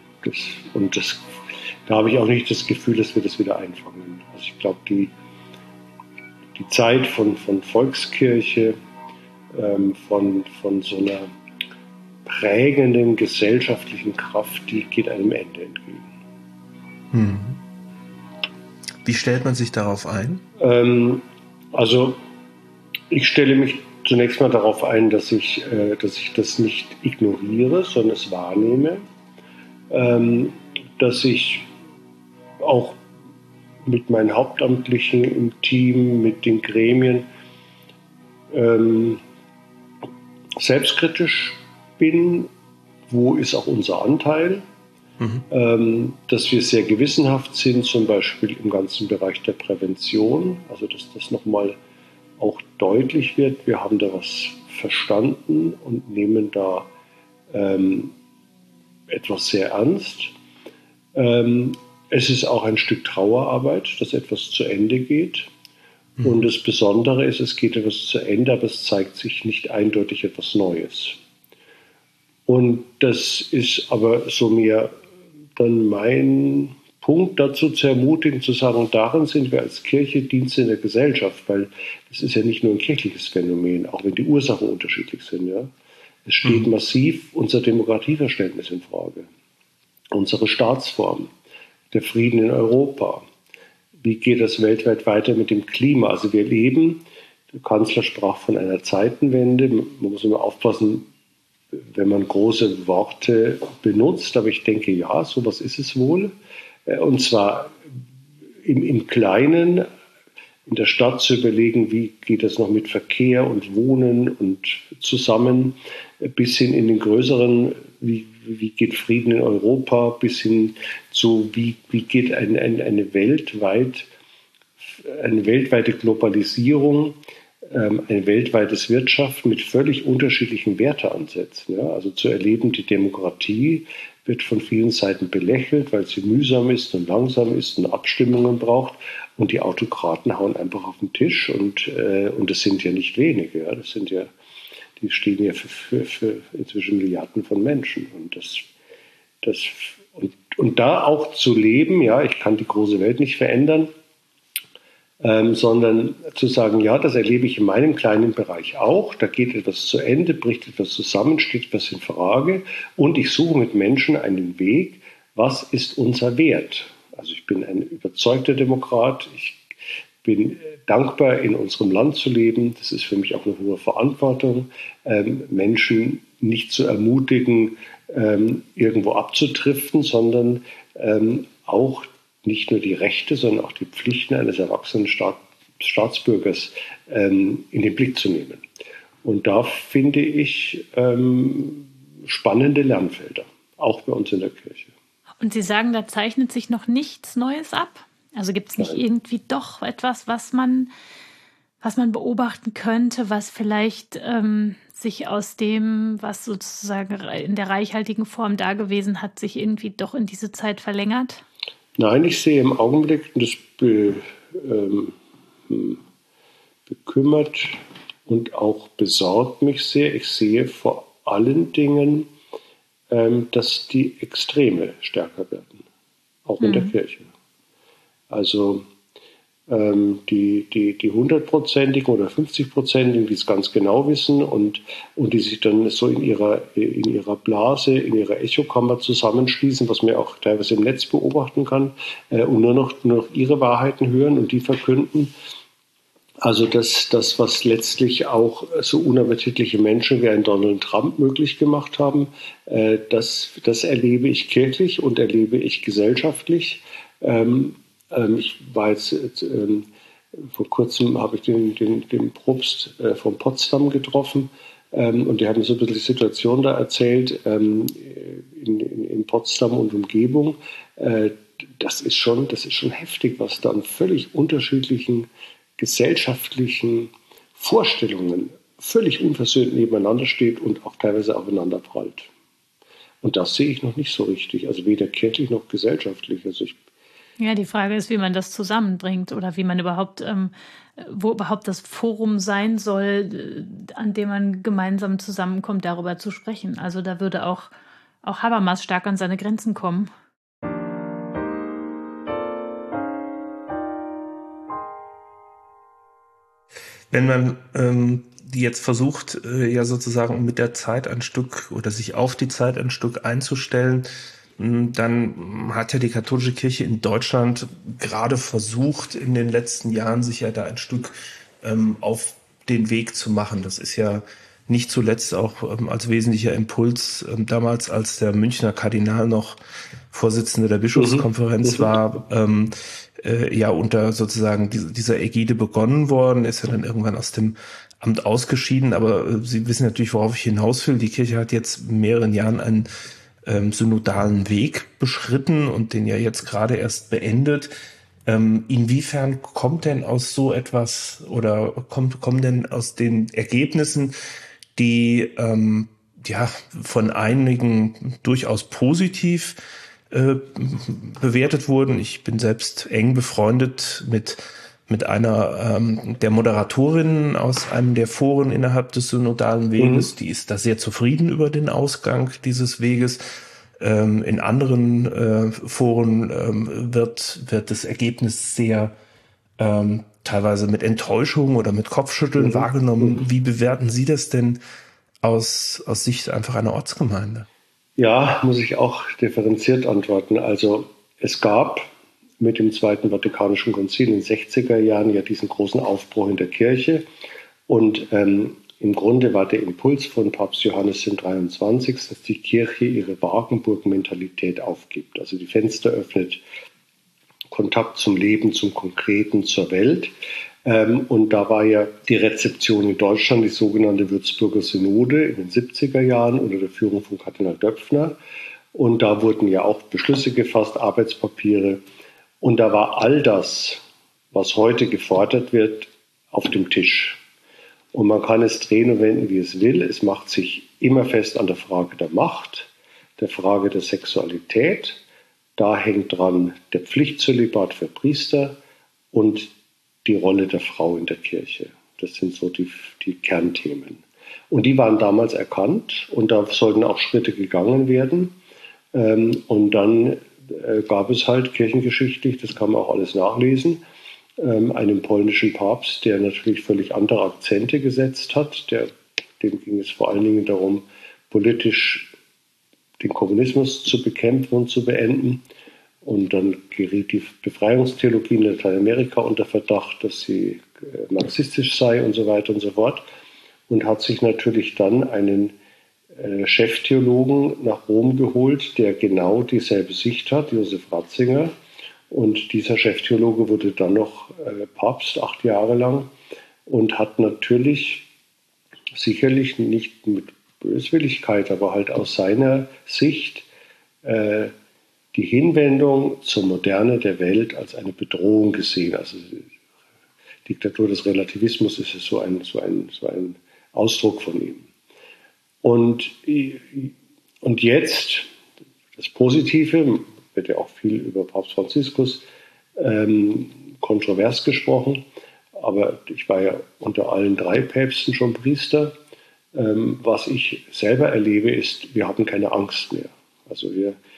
Speaker 3: Da habe ich auch nicht das Gefühl, dass wir das wieder einfangen. Also ich glaube, die Zeit von Volkskirche, von so einer prägenden gesellschaftlichen Kraft, die geht einem Ende entgegen.
Speaker 2: Wie stellt man sich darauf ein?
Speaker 3: Also ich stelle mich zunächst mal darauf ein, dass ich das nicht ignoriere, sondern es wahrnehme, dass ich auch mit meinen Hauptamtlichen im Team, mit den Gremien selbstkritisch bin. Wo ist auch unser Anteil? Dass wir sehr gewissenhaft sind, zum Beispiel im ganzen Bereich der Prävention, also dass das nochmal auch deutlich wird, wir haben da was verstanden und nehmen da etwas sehr ernst. Es ist auch ein Stück Trauerarbeit, dass etwas zu Ende geht. Und das Besondere ist, es geht etwas zu Ende, aber es zeigt sich nicht eindeutig etwas Neues. Und das ist aber so mehr dann mein Punkt, dazu zu ermutigen, zu sagen, darin sind wir als Kirche Dienste in der Gesellschaft, weil das ist ja nicht nur ein kirchliches Phänomen, auch wenn die Ursachen unterschiedlich sind. Ja. Es steht massiv unser Demokratieverständnis in Frage, unsere Staatsform, der Frieden in Europa. Wie geht es weltweit weiter mit dem Klima? Also wir leben, der Kanzler sprach von einer Zeitenwende, man muss immer aufpassen, wenn man große Worte benutzt, aber ich denke, ja, sowas ist es wohl. Und zwar im Kleinen, in der Stadt zu überlegen, wie geht es noch mit Verkehr und Wohnen und zusammen, bis hin in den größeren, wie geht Frieden in Europa, bis hin zu, wie geht eine weltweite Globalisierung, ein weltweites Wirtschaft mit völlig unterschiedlichen Werteansätzen. Ja? Also zu erleben, die Demokratie wird von vielen Seiten belächelt, weil sie mühsam ist und langsam ist und Abstimmungen braucht. Und die Autokraten hauen einfach auf den Tisch. Und das sind ja nicht wenige. Ja? Die stehen ja für inzwischen Milliarden von Menschen. Und da auch zu leben, ja, ich kann die große Welt nicht verändern, sondern zu sagen, ja, das erlebe ich in meinem kleinen Bereich auch. Da geht etwas zu Ende, bricht etwas zusammen, steht etwas in Frage. Und ich suche mit Menschen einen Weg, was ist unser Wert? Also ich bin ein überzeugter Demokrat. Ich bin dankbar, in unserem Land zu leben. Das ist für mich auch eine hohe Verantwortung, Menschen nicht zu ermutigen, irgendwo abzudriften, sondern auch nicht nur die Rechte, sondern auch die Pflichten eines erwachsenen Staatsbürgers in den Blick zu nehmen. Und da finde ich spannende Lernfelder, auch bei uns in der Kirche.
Speaker 4: Und Sie sagen, da zeichnet sich noch nichts Neues ab? Also gibt es nicht irgendwie doch etwas, was man beobachten könnte, was vielleicht sich aus dem, was sozusagen in der reichhaltigen Form da gewesen hat, sich irgendwie doch in diese Zeit verlängert?
Speaker 3: Nein, ich sehe im Augenblick, und das bekümmert und auch besorgt mich sehr, ich sehe vor allen Dingen, dass die Extreme stärker werden, auch in der Kirche. Also die 100-prozentigen oder 50-prozentigen, die es ganz genau wissen und die sich dann so in ihrer Blase, in ihrer Echokammer zusammenschließen, was man auch teilweise im Netz beobachten kann, und nur noch ihre Wahrheiten hören und die verkünden. Also das, was letztlich auch so unappetitliche Menschen wie ein Donald Trump möglich gemacht haben, das erlebe ich kirchlich und erlebe ich gesellschaftlich. Ich war jetzt vor kurzem habe ich den Propst von Potsdam getroffen, und die haben so ein bisschen die Situation da erzählt, in Potsdam und Umgebung. Das ist schon heftig, was da an völlig unterschiedlichen gesellschaftlichen Vorstellungen völlig unversöhnt nebeneinander steht und auch teilweise aufeinander prallt. Und das sehe ich noch nicht so richtig, also weder kirchlich noch gesellschaftlich.
Speaker 4: Ja, die Frage ist, wie man das zusammenbringt oder wie man überhaupt, wo überhaupt das Forum sein soll, an dem man gemeinsam zusammenkommt, darüber zu sprechen. Also da würde auch Habermas stark an seine Grenzen kommen.
Speaker 2: Wenn man die jetzt versucht, ja sozusagen mit der Zeit ein Stück oder sich auf die Zeit ein Stück einzustellen, dann hat ja die katholische Kirche in Deutschland gerade versucht, in den letzten Jahren sich ja da ein Stück auf den Weg zu machen. Das ist ja nicht zuletzt auch als wesentlicher Impuls damals, als der Münchner Kardinal noch Vorsitzender der Bischofskonferenz war, ja unter sozusagen dieser Ägide begonnen worden, ist ja dann irgendwann aus dem Amt ausgeschieden. Aber Sie wissen natürlich, worauf ich hinaus will. Die Kirche hat jetzt in mehreren Jahren einen synodalen Weg beschritten und den ja jetzt gerade erst beendet. Inwiefern kommt denn aus so etwas oder kommen denn aus den Ergebnissen, die ja von einigen durchaus positiv bewertet wurden? Ich bin selbst eng befreundet mit einer der Moderatorinnen aus einem der Foren innerhalb des synodalen Weges. Die ist da sehr zufrieden über den Ausgang dieses Weges. In anderen Foren wird das Ergebnis sehr teilweise mit Enttäuschung oder mit Kopfschütteln wahrgenommen. Wie bewerten Sie das denn aus Sicht einfach einer Ortsgemeinde?
Speaker 3: Ja, muss ich auch differenziert antworten. Also es gab mit dem Zweiten Vatikanischen Konzil in den 60er Jahren ja diesen großen Aufbruch in der Kirche. Und im Grunde war der Impuls von Papst Johannes dem 23., dass die Kirche ihre Wagenburg-Mentalität aufgibt. Also die Fenster öffnet, Kontakt zum Leben, zum Konkreten, zur Welt. Und da war ja die Rezeption in Deutschland, die sogenannte Würzburger Synode in den 70er Jahren unter der Führung von Kardinal Döpfner. Und da wurden ja auch Beschlüsse gefasst, Arbeitspapiere. Und da war all das, was heute gefordert wird, auf dem Tisch. Und man kann es drehen und wenden, wie es will. Es macht sich immer fest an der Frage der Macht, der Frage der Sexualität. Da hängt dran der Pflichtzölibat für Priester und die Rolle der Frau in der Kirche. Das sind so die Kernthemen. Und die waren damals erkannt und da sollten auch Schritte gegangen werden. Und dann gab es halt kirchengeschichtlich, das kann man auch alles nachlesen, einen polnischen Papst, der natürlich völlig andere Akzente gesetzt hat. Dem ging es vor allen Dingen darum, politisch den Kommunismus zu bekämpfen und zu beenden. Und dann geriet die Befreiungstheologie in Lateinamerika unter Verdacht, dass sie marxistisch sei und so weiter und so fort. Und hat sich natürlich dann einen Cheftheologen nach Rom geholt, der genau dieselbe Sicht hat, Josef Ratzinger. Und dieser Cheftheologe wurde dann noch Papst 8 Jahre lang und hat natürlich sicherlich nicht mit Böswilligkeit, aber halt aus seiner Sicht die Hinwendung zur Moderne der Welt als eine Bedrohung gesehen. Also Diktatur des Relativismus ist so ein Ausdruck von ihm. Und jetzt das Positive, wird ja auch viel über Papst Franziskus kontrovers gesprochen, aber ich war ja unter allen 3 Päpsten schon Priester. Was ich selber erlebe, ist, wir haben keine Angst mehr. Also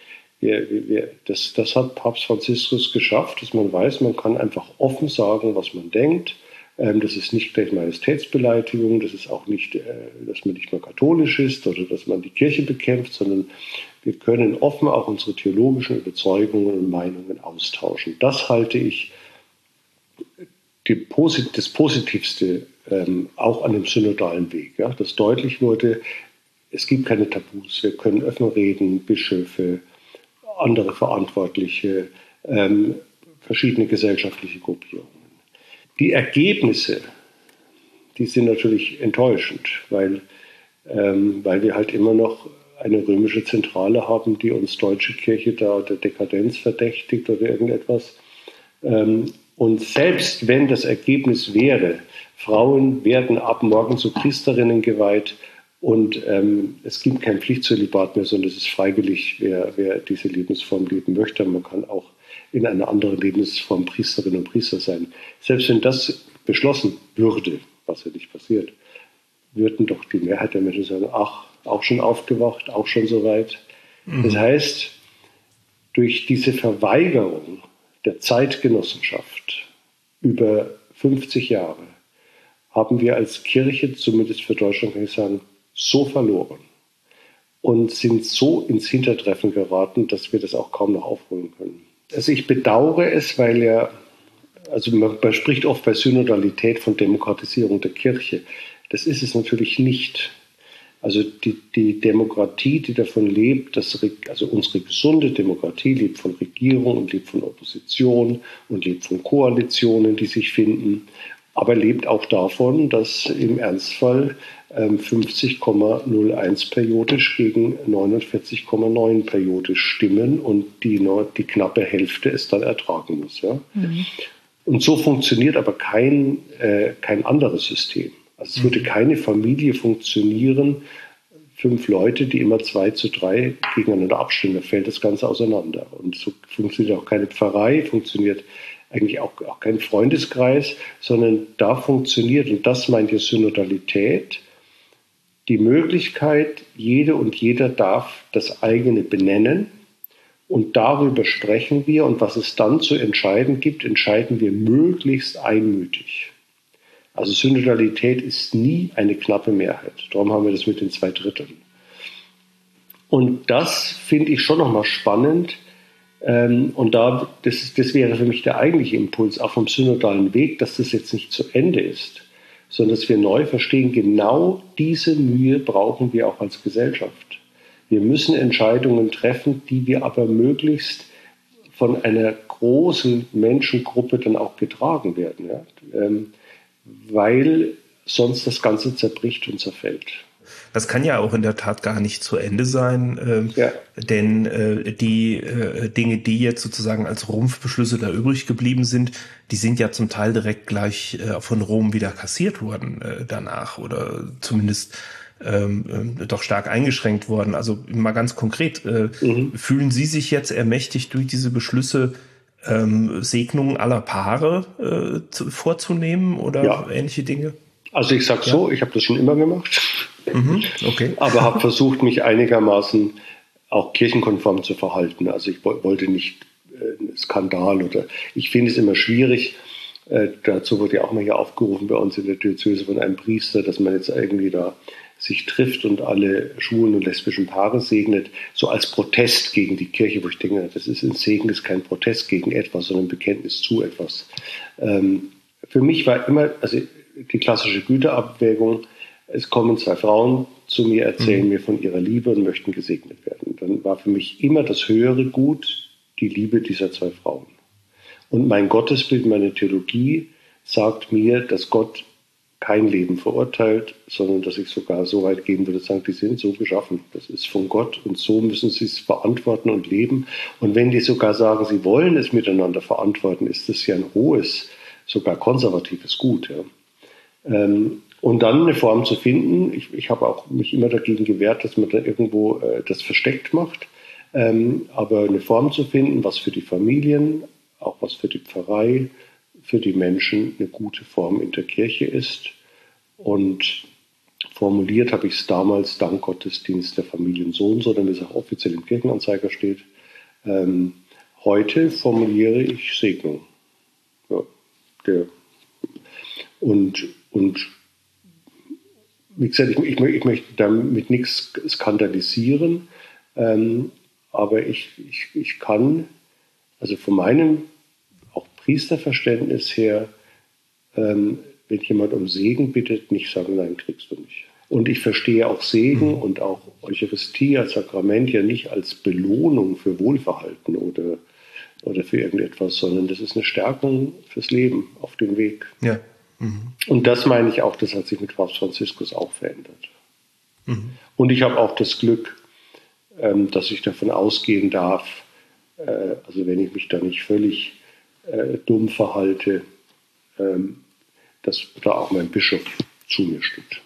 Speaker 3: das hat Papst Franziskus geschafft, dass man weiß, man kann einfach offen sagen, was man denkt. Das ist nicht gleich Majestätsbeleidigung, das ist auch nicht, dass man nicht mehr katholisch ist oder dass man die Kirche bekämpft, sondern wir können offen auch unsere theologischen Überzeugungen und Meinungen austauschen. Das halte ich das Positivste auch an dem synodalen Weg, ja, dass deutlich wurde, es gibt keine Tabus, wir können offen reden, Bischöfe, andere Verantwortliche, verschiedene gesellschaftliche Gruppierungen. Die Ergebnisse, die sind natürlich enttäuschend, weil wir halt immer noch eine römische Zentrale haben, die uns deutsche Kirche da der Dekadenz verdächtigt oder irgendetwas. Und selbst wenn das Ergebnis wäre, Frauen werden ab morgen zu Priesterinnen geweiht und es gibt kein Pflichtzölibat mehr, sondern es ist freiwillig, wer diese Lebensform leben möchte. Man kann auch in einer anderen Lebensform Priesterin und Priester sein. Selbst wenn das beschlossen würde, was ja nicht passiert, würden doch die Mehrheit der Menschen sagen, ach, auch schon aufgewacht, auch schon soweit. Das heißt, durch diese Verweigerung der Zeitgenossenschaft über 50 Jahre haben wir als Kirche, zumindest für Deutschland kann ich sagen, so verloren und sind so ins Hintertreffen geraten, dass wir das auch kaum noch aufholen können. Also ich bedauere es, weil man spricht oft bei Synodalität von Demokratisierung der Kirche. Das ist es natürlich nicht. Also die Demokratie, die davon lebt, also unsere gesunde Demokratie lebt von Regierung und lebt von Opposition und lebt von Koalitionen, die sich finden, aber lebt auch davon, dass im Ernstfall 50,01 periodisch gegen 49,9 periodisch stimmen und die knappe Hälfte es dann ertragen muss. Ja? Mhm. Und so funktioniert aber kein anderes System. Also es würde keine Familie funktionieren, 5 Leute, die immer 2:3 gegeneinander abstimmen, da fällt das Ganze auseinander. Und so funktioniert auch keine Pfarrei, funktioniert eigentlich auch kein Freundeskreis, sondern da funktioniert, und das meint die Synodalität, die Möglichkeit, jede und jeder darf das eigene benennen und darüber sprechen wir, und was es dann zu entscheiden gibt, entscheiden wir möglichst einmütig. Also Synodalität ist nie eine knappe Mehrheit. Darum haben wir das mit den 2/3. Und das finde ich schon nochmal spannend. Und das wäre für mich der eigentliche Impuls, auch vom synodalen Weg, dass das jetzt nicht zu Ende ist, sondern dass wir neu verstehen, genau diese Mühe brauchen wir auch als Gesellschaft. Wir müssen Entscheidungen treffen, die wir aber möglichst von einer großen Menschengruppe dann auch getragen werden. Ja? Weil sonst das Ganze zerbricht und zerfällt.
Speaker 2: Das kann ja auch in der Tat gar nicht zu Ende sein, denn die Dinge, die jetzt sozusagen als Rumpfbeschlüsse da übrig geblieben sind, die sind ja zum Teil direkt gleich von Rom wieder kassiert worden danach oder zumindest doch stark eingeschränkt worden. Also mal ganz konkret, fühlen Sie sich jetzt ermächtigt durch diese Beschlüsse, Segnungen aller Paare vorzunehmen oder ähnliche Dinge?
Speaker 3: Also ich sage so, ich habe das schon immer gemacht, aber habe versucht, mich einigermaßen auch kirchenkonform zu verhalten. Also ich wollte nicht Skandal oder ich finde es immer schwierig. Dazu wurde ja auch mal hier aufgerufen bei uns in der Diözese von einem Priester, dass man jetzt irgendwie da sich trifft und alle schwulen und lesbischen Paare segnet, so als Protest gegen die Kirche, wo ich denke, das ist ein Segen, das ist kein Protest gegen etwas, sondern ein Bekenntnis zu etwas. Für mich war immer, also die klassische Güterabwägung, es kommen 2 Frauen zu mir, erzählen mir von ihrer Liebe und möchten gesegnet werden. Dann war für mich immer das höhere Gut die Liebe dieser 2 Frauen. Und mein Gottesbild, meine Theologie sagt mir, dass Gott kein Leben verurteilt, sondern dass ich sogar so weit gehen würde, sagen, die sind so geschaffen. Das ist von Gott und so müssen sie es verantworten und leben. Und wenn die sogar sagen, sie wollen es miteinander verantworten, ist das ja ein hohes, sogar konservatives Gut. Ja. Und dann eine Form zu finden, ich habe auch mich immer dagegen gewehrt, dass man da irgendwo das versteckt macht, aber eine Form zu finden, was für die Familien, auch was für die Pfarrei, für die Menschen eine gute Form in der Kirche ist. Und formuliert habe ich es damals dank Gottesdienst der Familiensohn, sondern wie es auch offiziell im Kirchenanzeiger steht. Heute formuliere ich Segnung. Ja, und wie gesagt, ich möchte damit nichts skandalisieren, aber ich kann, also von meinem auch Priesterverständnis her, wenn jemand um Segen bittet, nicht sagen, nein, kriegst du nicht. Und ich verstehe auch Segen und auch Eucharistie als Sakrament ja nicht als Belohnung für Wohlverhalten oder für irgendetwas, sondern das ist eine Stärkung fürs Leben auf dem Weg.
Speaker 2: Ja.
Speaker 3: Und das meine ich auch, das hat sich mit Papst Franziskus auch verändert. Und ich habe auch das Glück, dass ich davon ausgehen darf, also wenn ich mich da nicht völlig dumm verhalte, dass da auch mein Bischof zu mir steht.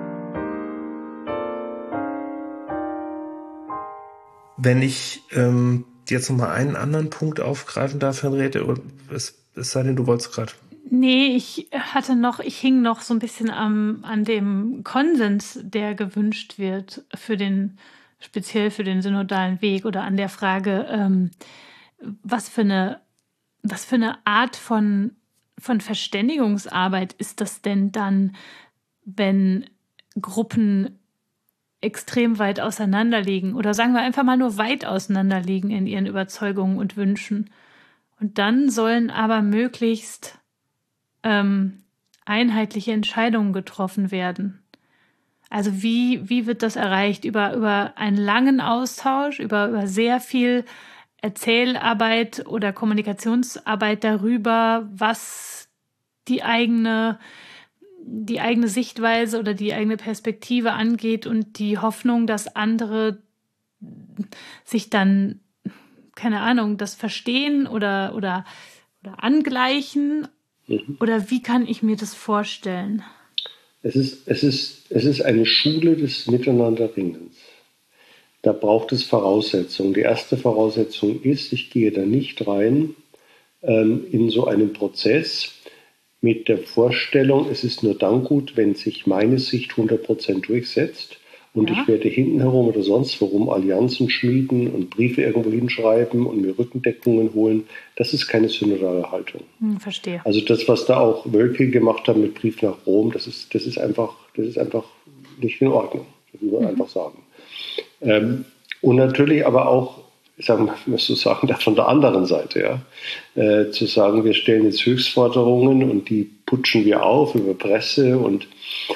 Speaker 2: Wenn ich jetzt nochmal einen anderen Punkt aufgreifen darf, Henriette, es sei denn, du wolltest gerade.
Speaker 4: Nee, ich hing noch so ein bisschen an dem Konsens, der gewünscht wird speziell für den synodalen Weg, oder an der Frage, was für eine Art von Verständigungsarbeit ist das denn dann, wenn Gruppen extrem weit auseinanderliegen, oder sagen wir einfach mal nur weit auseinanderliegen in ihren Überzeugungen und Wünschen. Und dann sollen aber möglichst einheitliche Entscheidungen getroffen werden. Also wie wird das erreicht? Über einen langen Austausch, über sehr viel Erzählarbeit oder Kommunikationsarbeit darüber, was die eigene Sichtweise oder die eigene Perspektive angeht, und die Hoffnung, dass andere sich dann, keine Ahnung, das verstehen oder angleichen. Oder wie kann ich mir das vorstellen?
Speaker 3: Es ist eine Schule des Miteinanderringens. Da braucht es Voraussetzungen. Die erste Voraussetzung ist, ich gehe da nicht rein in so einen Prozess mit der Vorstellung, es ist nur dann gut, wenn sich meine Sicht 100% durchsetzt und ich werde hinten herum oder sonst worum Allianzen schmieden und Briefe irgendwo hinschreiben und mir Rückendeckungen holen. Das ist keine synodale Haltung.
Speaker 4: Verstehe.
Speaker 3: Also das, was da auch Wölke gemacht hat mit Brief nach Rom, das ist einfach nicht in Ordnung. Das muss man einfach sagen. Und natürlich aber auch, von der anderen Seite, zu sagen, wir stellen jetzt Höchstforderungen und die putschen wir auf über Presse und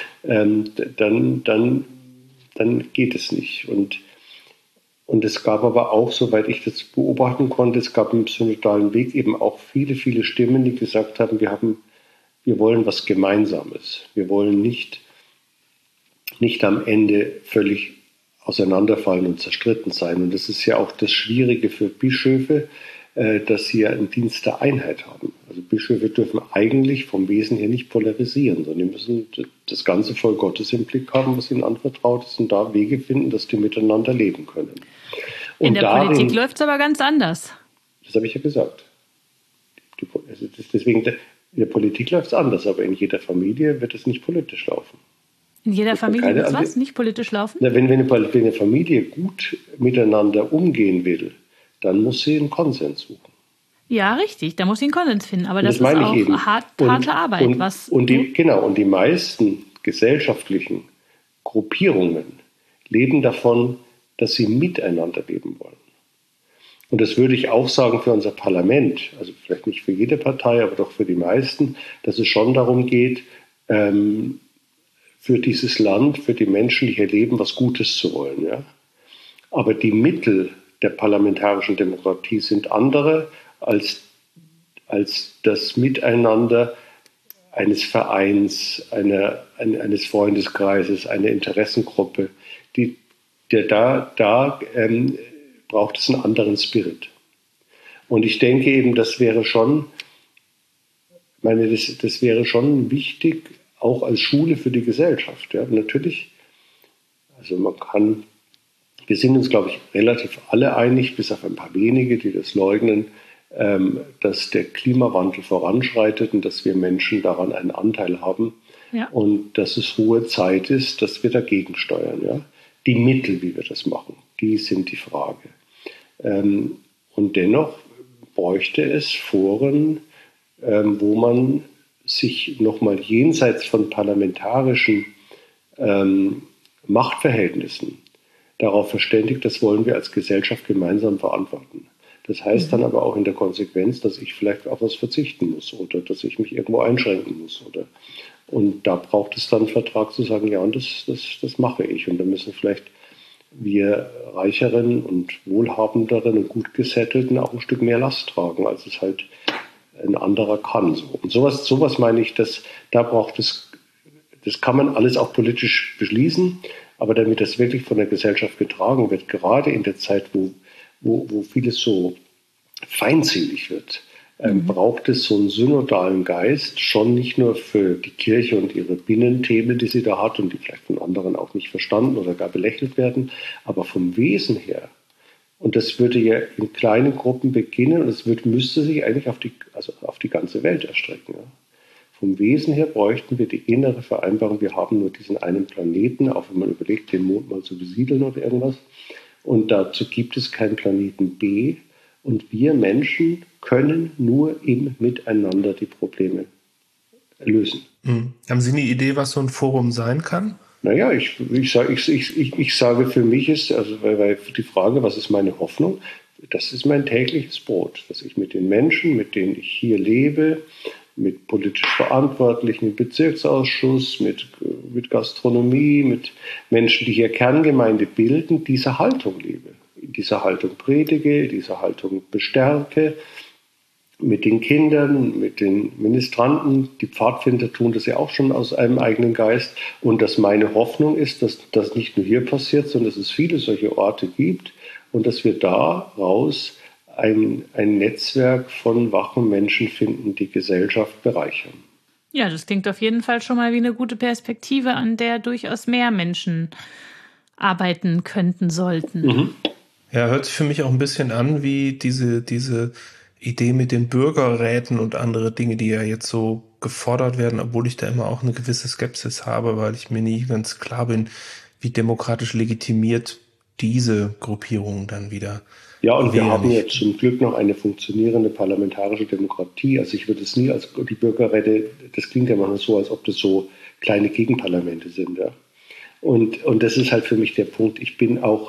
Speaker 3: dann geht es nicht. Und es gab aber auch, soweit ich das beobachten konnte, es gab im synodalen Weg eben auch viele, viele Stimmen, die gesagt haben, wir wollen was Gemeinsames. Wir wollen nicht am Ende völlig auseinanderfallen und zerstritten sein. Und das ist ja auch das Schwierige für Bischöfe, dass sie ja einen Dienst der Einheit haben. Also Bischöfe dürfen eigentlich vom Wesen her nicht polarisieren, sondern die müssen das ganze Volk Gottes im Blick haben, was ihnen anvertraut ist, und da Wege finden, dass die miteinander leben können. Und
Speaker 4: in der Politik läuft es aber ganz anders.
Speaker 3: Das habe ich ja gesagt. Deswegen, in der Politik läuft es anders, aber in jeder Familie wird es nicht politisch laufen.
Speaker 4: In jeder Familie wird was nicht politisch laufen?
Speaker 3: Na, wenn eine Familie gut miteinander umgehen will, dann muss sie einen Konsens suchen.
Speaker 4: Ja, richtig, da muss sie einen Konsens finden. Aber das ist auch harte Arbeit.
Speaker 3: Und die meisten gesellschaftlichen Gruppierungen leben davon, dass sie miteinander leben wollen. Und das würde ich auch sagen für unser Parlament, also vielleicht nicht für jede Partei, aber doch für die meisten, dass es schon darum geht, für dieses Land, für die Menschen, die hier leben, was Gutes zu wollen. Ja? Aber die Mittel der parlamentarischen Demokratie sind andere als das Miteinander eines Vereins, eines Freundeskreises, einer Interessengruppe. Da braucht es einen anderen Spirit. Und ich denke eben, das wäre schon wichtig, auch als Schule für die Gesellschaft. Ja, natürlich, also wir sind uns, glaube ich, relativ alle einig, bis auf ein paar wenige, die das leugnen, dass der Klimawandel voranschreitet und dass wir Menschen daran einen Anteil haben. Ja. Und dass es hohe Zeit ist, dass wir dagegen steuern. Ja? Die Mittel, wie wir das machen, die sind die Frage. Und dennoch bräuchte es Foren, wo man sich nochmal jenseits von parlamentarischen Machtverhältnissen darauf verständigt, das wollen wir als Gesellschaft gemeinsam verantworten. Das heißt dann aber auch in der Konsequenz, dass ich vielleicht auf was verzichten muss oder dass ich mich irgendwo einschränken muss. Und da braucht es dann einen Vertrag zu sagen, ja, und das mache ich. Und da müssen vielleicht wir Reicheren und Wohlhabenderen und gut Gesettelten auch ein Stück mehr Last tragen, als es halt ein anderer kann. So. Und sowas meine ich, da braucht es, das kann man alles auch politisch beschließen, aber damit das wirklich von der Gesellschaft getragen wird, gerade in der Zeit, wo vieles so feindselig wird, braucht es so einen synodalen Geist, schon nicht nur für die Kirche und ihre Binnenthemen, die sie da hat und die vielleicht von anderen auch nicht verstanden oder gar belächelt werden, aber vom Wesen her. Und das würde ja in kleinen Gruppen beginnen und es müsste sich eigentlich auf die ganze Welt erstrecken. Ja. Vom Wesen her bräuchten wir die innere Vereinbarung, wir haben nur diesen einen Planeten, auch wenn man überlegt, den Mond mal zu besiedeln oder irgendwas. Und dazu gibt es keinen Planeten B. Und wir Menschen können nur im Miteinander die Probleme lösen.
Speaker 2: Haben Sie eine Idee, was so ein Forum sein kann?
Speaker 3: Naja, ich sage, für mich ist, also weil die Frage, was ist meine Hoffnung, das ist mein tägliches Brot, dass ich mit den Menschen, mit denen ich hier lebe, mit politisch Verantwortlichen im Bezirksausschuss, mit Gastronomie, mit Menschen, die hier Kerngemeinde bilden, diese Haltung lebe. In dieser Haltung predige, in dieser Haltung bestärke, mit den Kindern, mit den Ministranten. Die Pfadfinder tun das ja auch schon aus einem eigenen Geist. Und dass meine Hoffnung ist, dass das nicht nur hier passiert, sondern dass es viele solche Orte gibt und dass wir daraus ein Netzwerk von wachen Menschen finden, die Gesellschaft bereichern.
Speaker 4: Ja, das klingt auf jeden Fall schon mal wie eine gute Perspektive, an der durchaus mehr Menschen arbeiten könnten, sollten.
Speaker 2: Mhm. Ja, hört sich für mich auch ein bisschen an wie diese Idee mit den Bürgerräten und andere Dinge, die ja jetzt so gefordert werden, obwohl ich da immer auch eine gewisse Skepsis habe, weil ich mir nie ganz klar bin, wie demokratisch legitimiert diese Gruppierungen dann wieder.
Speaker 3: Ja, und wir haben ja zum Glück noch eine funktionierende parlamentarische Demokratie. Also ich würde es nie als die Bürgerräte, das klingt ja manchmal so, als ob das so kleine Gegenparlamente sind. Ja. Und das ist halt für mich der Punkt. Ich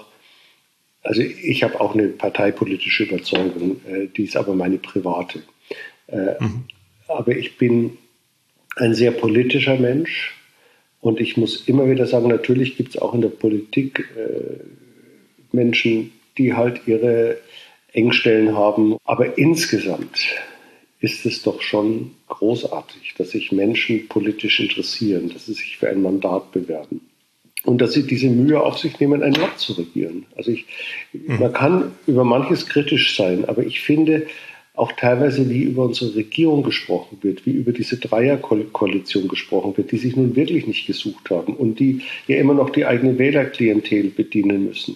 Speaker 3: habe auch eine parteipolitische Überzeugung, die ist aber meine private. Aber ich bin ein sehr politischer Mensch und ich muss immer wieder sagen, natürlich gibt es auch in der Politik Menschen, die halt ihre Engstellen haben. Aber insgesamt ist es doch schon großartig, dass sich Menschen politisch interessieren, dass sie sich für ein Mandat bewerben. Und dass sie diese Mühe auf sich nehmen, ein Land zu regieren. Also man kann über manches kritisch sein, aber ich finde auch teilweise, wie über unsere Regierung gesprochen wird, wie über diese Dreierkoalition gesprochen wird, die sich nun wirklich nicht gesucht haben und die ja immer noch die eigene Wählerklientel bedienen müssen,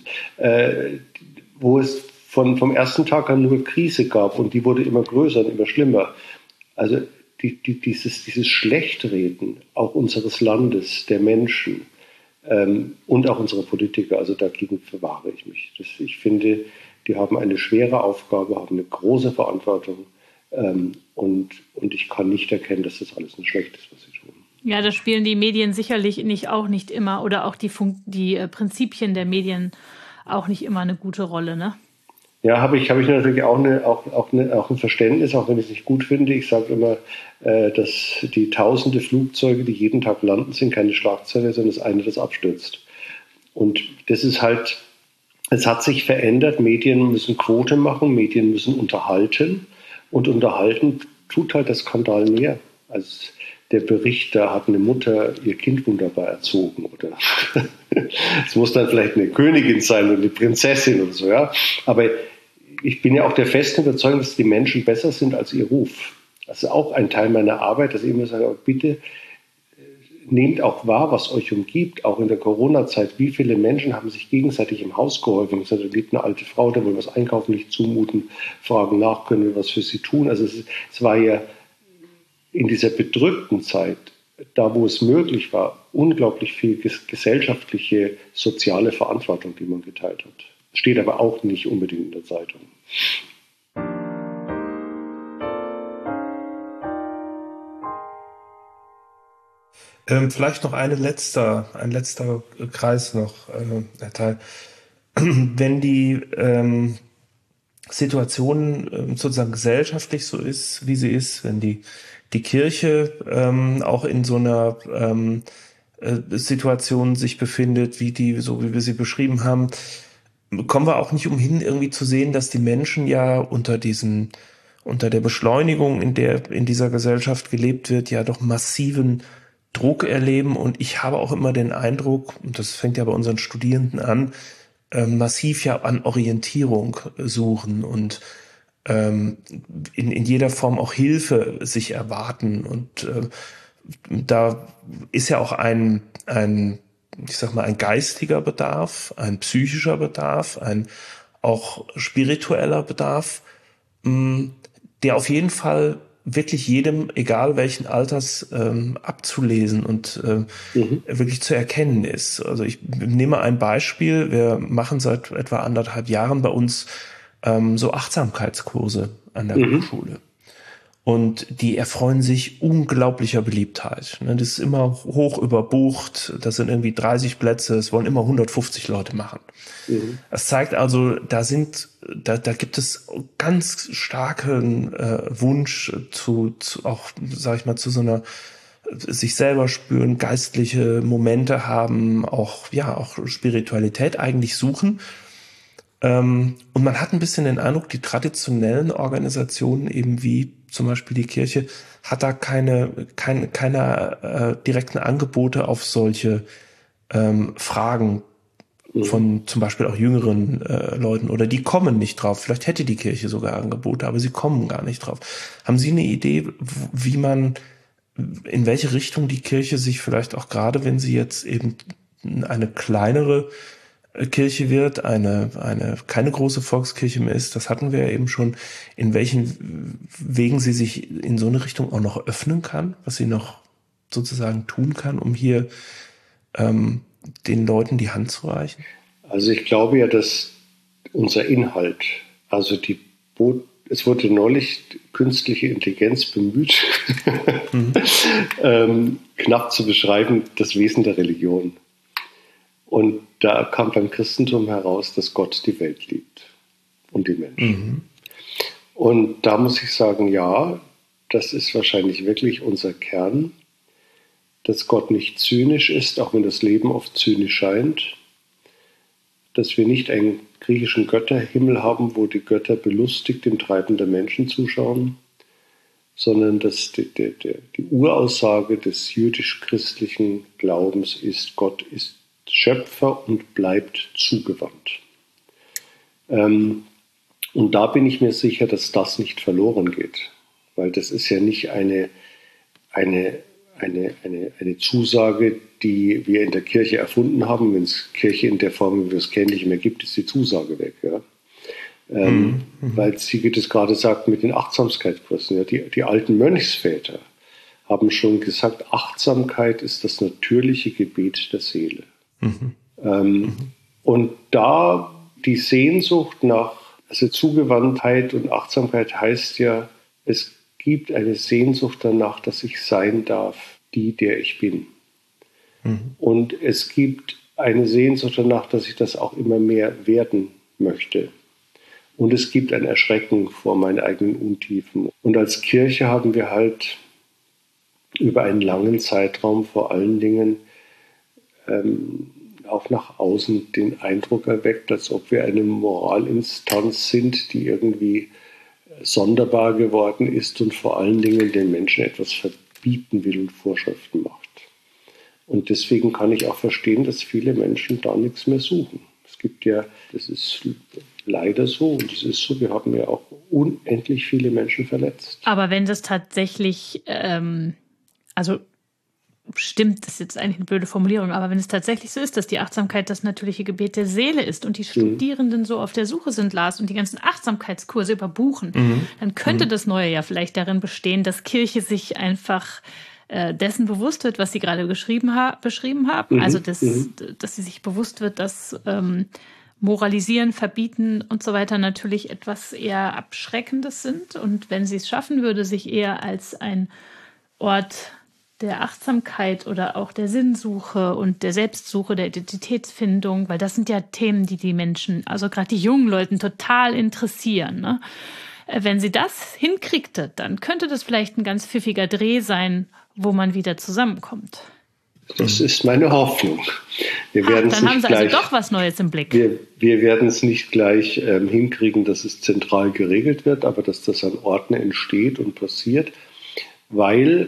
Speaker 3: wo es vom ersten Tag an nur Krise gab und die wurde immer größer und immer schlimmer. Also dieses Schlechtreden auch unseres Landes, der Menschen, und auch unsere Politiker, also dagegen verwahre ich mich. Ich finde, die haben eine schwere Aufgabe, haben eine große Verantwortung und ich kann nicht erkennen, dass das alles nicht schlecht ist, was sie tun.
Speaker 4: Ja, da spielen die Medien sicherlich nicht immer oder auch die Prinzipien der Medien auch nicht immer eine gute Rolle, ne?
Speaker 3: Ja, habe ich natürlich auch ein Verständnis, auch wenn ich es nicht gut finde. Ich sage immer, dass die tausende Flugzeuge, die jeden Tag landen, sind keine Schlagzeile, sondern das eine, das abstürzt. Und das ist halt, es hat sich verändert. Medien müssen Quote machen, Medien müssen unterhalten. Und unterhalten tut halt der Skandal mehr. Als der Bericht, da hat eine Mutter ihr Kind wunderbar erzogen. Oder es muss dann vielleicht eine Königin sein oder eine Prinzessin oder so. Ja. Aber ich bin ja auch der festen Überzeugung, dass die Menschen besser sind als ihr Ruf. Das ist auch ein Teil meiner Arbeit, dass ich immer sage, bitte nehmt auch wahr, was euch umgibt, auch in der Corona-Zeit. Wie viele Menschen haben sich gegenseitig im Haus geholfen? Da lebt eine alte Frau, da wollen wir was einkaufen, nicht zumuten, fragen nach, können wir was für sie tun? Also es war ja in dieser bedrückten Zeit, da wo es möglich war, unglaublich viel gesellschaftliche, soziale Verantwortung, die man geteilt hat. Steht aber auch nicht unbedingt in der Zeitung.
Speaker 2: Vielleicht noch ein letzter Kreis noch, Herr Theil. Wenn die Situation sozusagen gesellschaftlich so ist, wie sie ist, wenn die Kirche auch in so einer Situation sich befindet, so wie wir sie beschrieben haben, kommen wir auch nicht umhin, irgendwie zu sehen, dass die Menschen ja unter der Beschleunigung, in dieser Gesellschaft gelebt wird, ja doch massiven Druck erleben. Und ich habe auch immer den Eindruck, und das fängt ja bei unseren Studierenden an, massiv ja an Orientierung suchen und in jeder Form auch Hilfe sich erwarten. Und da ist ja auch ein geistiger Bedarf, ein psychischer Bedarf, ein auch spiritueller Bedarf, der auf jeden Fall wirklich jedem, egal welchen Alters, abzulesen und wirklich zu erkennen ist. Also ich nehme ein Beispiel. Wir machen seit etwa 1,5 Jahren bei uns so Achtsamkeitskurse an der Hochschule. Und die erfreuen sich unglaublicher Beliebtheit. Das ist immer hoch überbucht. Das sind irgendwie 30 Plätze. Es wollen immer 150 Leute machen. Das zeigt also, da gibt es ganz starken Wunsch zu auch, sag ich mal, zu so einer sich selber spüren, geistliche Momente haben, auch Spiritualität eigentlich suchen. Und man hat ein bisschen den Eindruck, die traditionellen Organisationen, eben wie zum Beispiel die Kirche, hat da keine direkten Angebote auf solche Fragen von zum Beispiel auch jüngeren Leuten, oder die kommen nicht drauf. Vielleicht hätte die Kirche sogar Angebote, aber sie kommen gar nicht drauf. Haben Sie eine Idee, in welche Richtung die Kirche sich vielleicht auch, gerade wenn sie jetzt eben eine kleinere Kirche wird, keine große Volkskirche mehr ist, das hatten wir ja eben schon, in welchen Wegen sie sich in so eine Richtung auch noch öffnen kann, was sie noch sozusagen tun kann, um hier den Leuten die Hand zu reichen?
Speaker 3: Also ich glaube ja, dass unser Inhalt, also es wurde neulich künstliche Intelligenz bemüht, knapp zu beschreiben, das Wesen der Religion. Und da kam beim Christentum heraus, dass Gott die Welt liebt und die Menschen. Und da muss ich sagen, ja, das ist wahrscheinlich wirklich unser Kern, dass Gott nicht zynisch ist, auch wenn das Leben oft zynisch scheint, dass wir nicht einen griechischen Götterhimmel haben, wo die Götter belustigt dem Treiben der Menschen zuschauen, sondern dass die Uraussage des jüdisch-christlichen Glaubens ist, Gott ist Schöpfer und bleibt zugewandt. Und da bin ich mir sicher, dass das nicht verloren geht, weil das ist ja nicht eine Zusage, die wir in der Kirche erfunden haben. Wenn es Kirche in der Form, wie wir es kennen, nicht mehr gibt, ist die Zusage weg. Ja? Weil Sigrid es gerade sagt mit den Achtsamkeitskursen. Ja? Die alten Mönchsväter haben schon gesagt, Achtsamkeit ist das natürliche Gebet der Seele. Und da die Sehnsucht nach, also Zugewandtheit und Achtsamkeit heißt ja, es gibt eine Sehnsucht danach, dass ich sein darf, der ich bin. Und es gibt eine Sehnsucht danach, dass ich das auch immer mehr werden möchte. Und es gibt ein Erschrecken vor meinen eigenen Untiefen. Und als Kirche haben wir halt über einen langen Zeitraum vor allen Dingen auch nach außen den Eindruck erweckt, als ob wir eine Moralinstanz sind, die irgendwie sonderbar geworden ist und vor allen Dingen den Menschen etwas verbieten will und Vorschriften macht. Und deswegen kann ich auch verstehen, dass viele Menschen da nichts mehr suchen. Es gibt ja, das ist leider so und es ist so, wir haben ja auch unendlich viele Menschen verletzt.
Speaker 4: Aber wenn das tatsächlich, stimmt, das ist jetzt eigentlich eine blöde Formulierung, aber wenn es tatsächlich so ist, dass die Achtsamkeit das natürliche Gebet der Seele ist und die Studierenden so auf der Suche sind, Lars, und die ganzen Achtsamkeitskurse überbuchen, dann könnte das Neue ja vielleicht darin bestehen, dass Kirche sich einfach dessen bewusst wird, was Sie gerade beschrieben haben. Also, dass sie sich bewusst wird, dass Moralisieren, Verbieten und so weiter natürlich etwas eher Abschreckendes sind. Und wenn sie es schaffen würde, sich eher als ein Ort der Achtsamkeit oder auch der Sinnsuche und der Selbstsuche, der Identitätsfindung, weil das sind ja Themen, die die Menschen, also gerade die jungen Leute, total interessieren. Ne? Wenn sie das hinkriegte, dann könnte das vielleicht ein ganz pfiffiger Dreh sein, wo man wieder zusammenkommt.
Speaker 3: Das ist meine Hoffnung.
Speaker 4: Dann haben Sie also doch was Neues im Blick.
Speaker 3: Wir werden es nicht gleich hinkriegen, dass es zentral geregelt wird, aber dass das an Orten entsteht und passiert, weil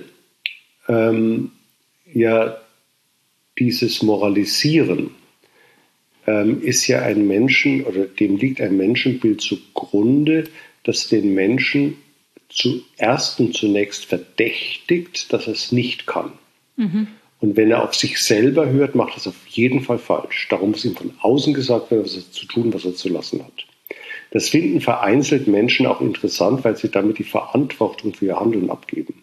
Speaker 3: ja dieses Moralisieren ist ja ein Menschen, oder dem liegt ein Menschenbild zugrunde, das den Menschen zuerst und zunächst verdächtigt, dass er es nicht kann. Mhm. Und wenn er auf sich selber hört, macht er es auf jeden Fall falsch. Darum muss ihm von außen gesagt werden, was er zu tun, was er zu lassen hat. Das finden vereinzelt Menschen auch interessant, weil sie damit die Verantwortung für ihr Handeln abgeben.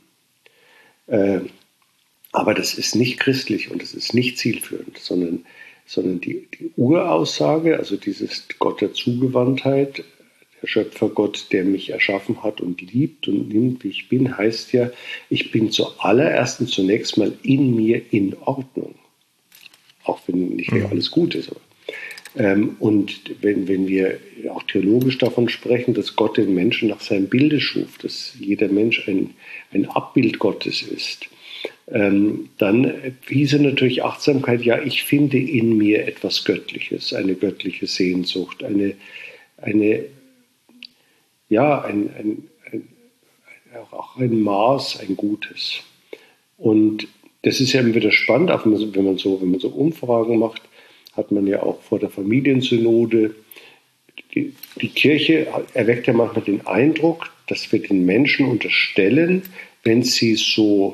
Speaker 3: Aber das ist nicht christlich und das ist nicht zielführend, sondern die Uraussage, also dieses Gott der Zugewandtheit, der Schöpfergott, der mich erschaffen hat und liebt und nimmt, wie ich bin, heißt ja, ich bin zuallererst und zunächst mal in mir in Ordnung. Auch wenn nicht mehr alles gut ist. Und wenn wir auch theologisch davon sprechen, dass Gott den Menschen nach seinem Bilde schuf, dass jeder Mensch ein Abbild Gottes ist, dann hieße natürlich Achtsamkeit, ja, ich finde in mir etwas Göttliches, eine göttliche Sehnsucht, auch ein Maß, ein Gutes. Und das ist ja immer wieder spannend, auch wenn man so Umfragen macht, hat man ja auch vor der Familiensynode, die Kirche erweckt ja manchmal den Eindruck, dass wir den Menschen unterstellen, wenn sie so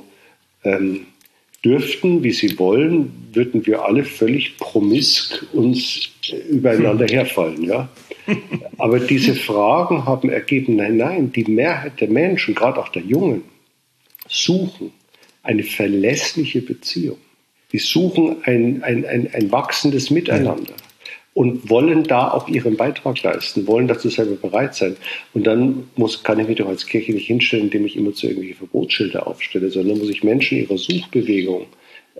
Speaker 3: dürften, wie sie wollen, würden wir alle völlig promisk uns übereinander herfallen, ja. Aber diese Fragen haben ergeben, nein, die Mehrheit der Menschen, gerade auch der Jungen, suchen eine verlässliche Beziehung. Die suchen ein wachsendes Miteinander und wollen da auch ihren Beitrag leisten, wollen dazu selber bereit sein. Und dann kann ich mich doch als Kirche nicht hinstellen, indem ich immer zu irgendwelche Verbotsschilder aufstelle, sondern muss ich Menschen ihrer Suchbewegung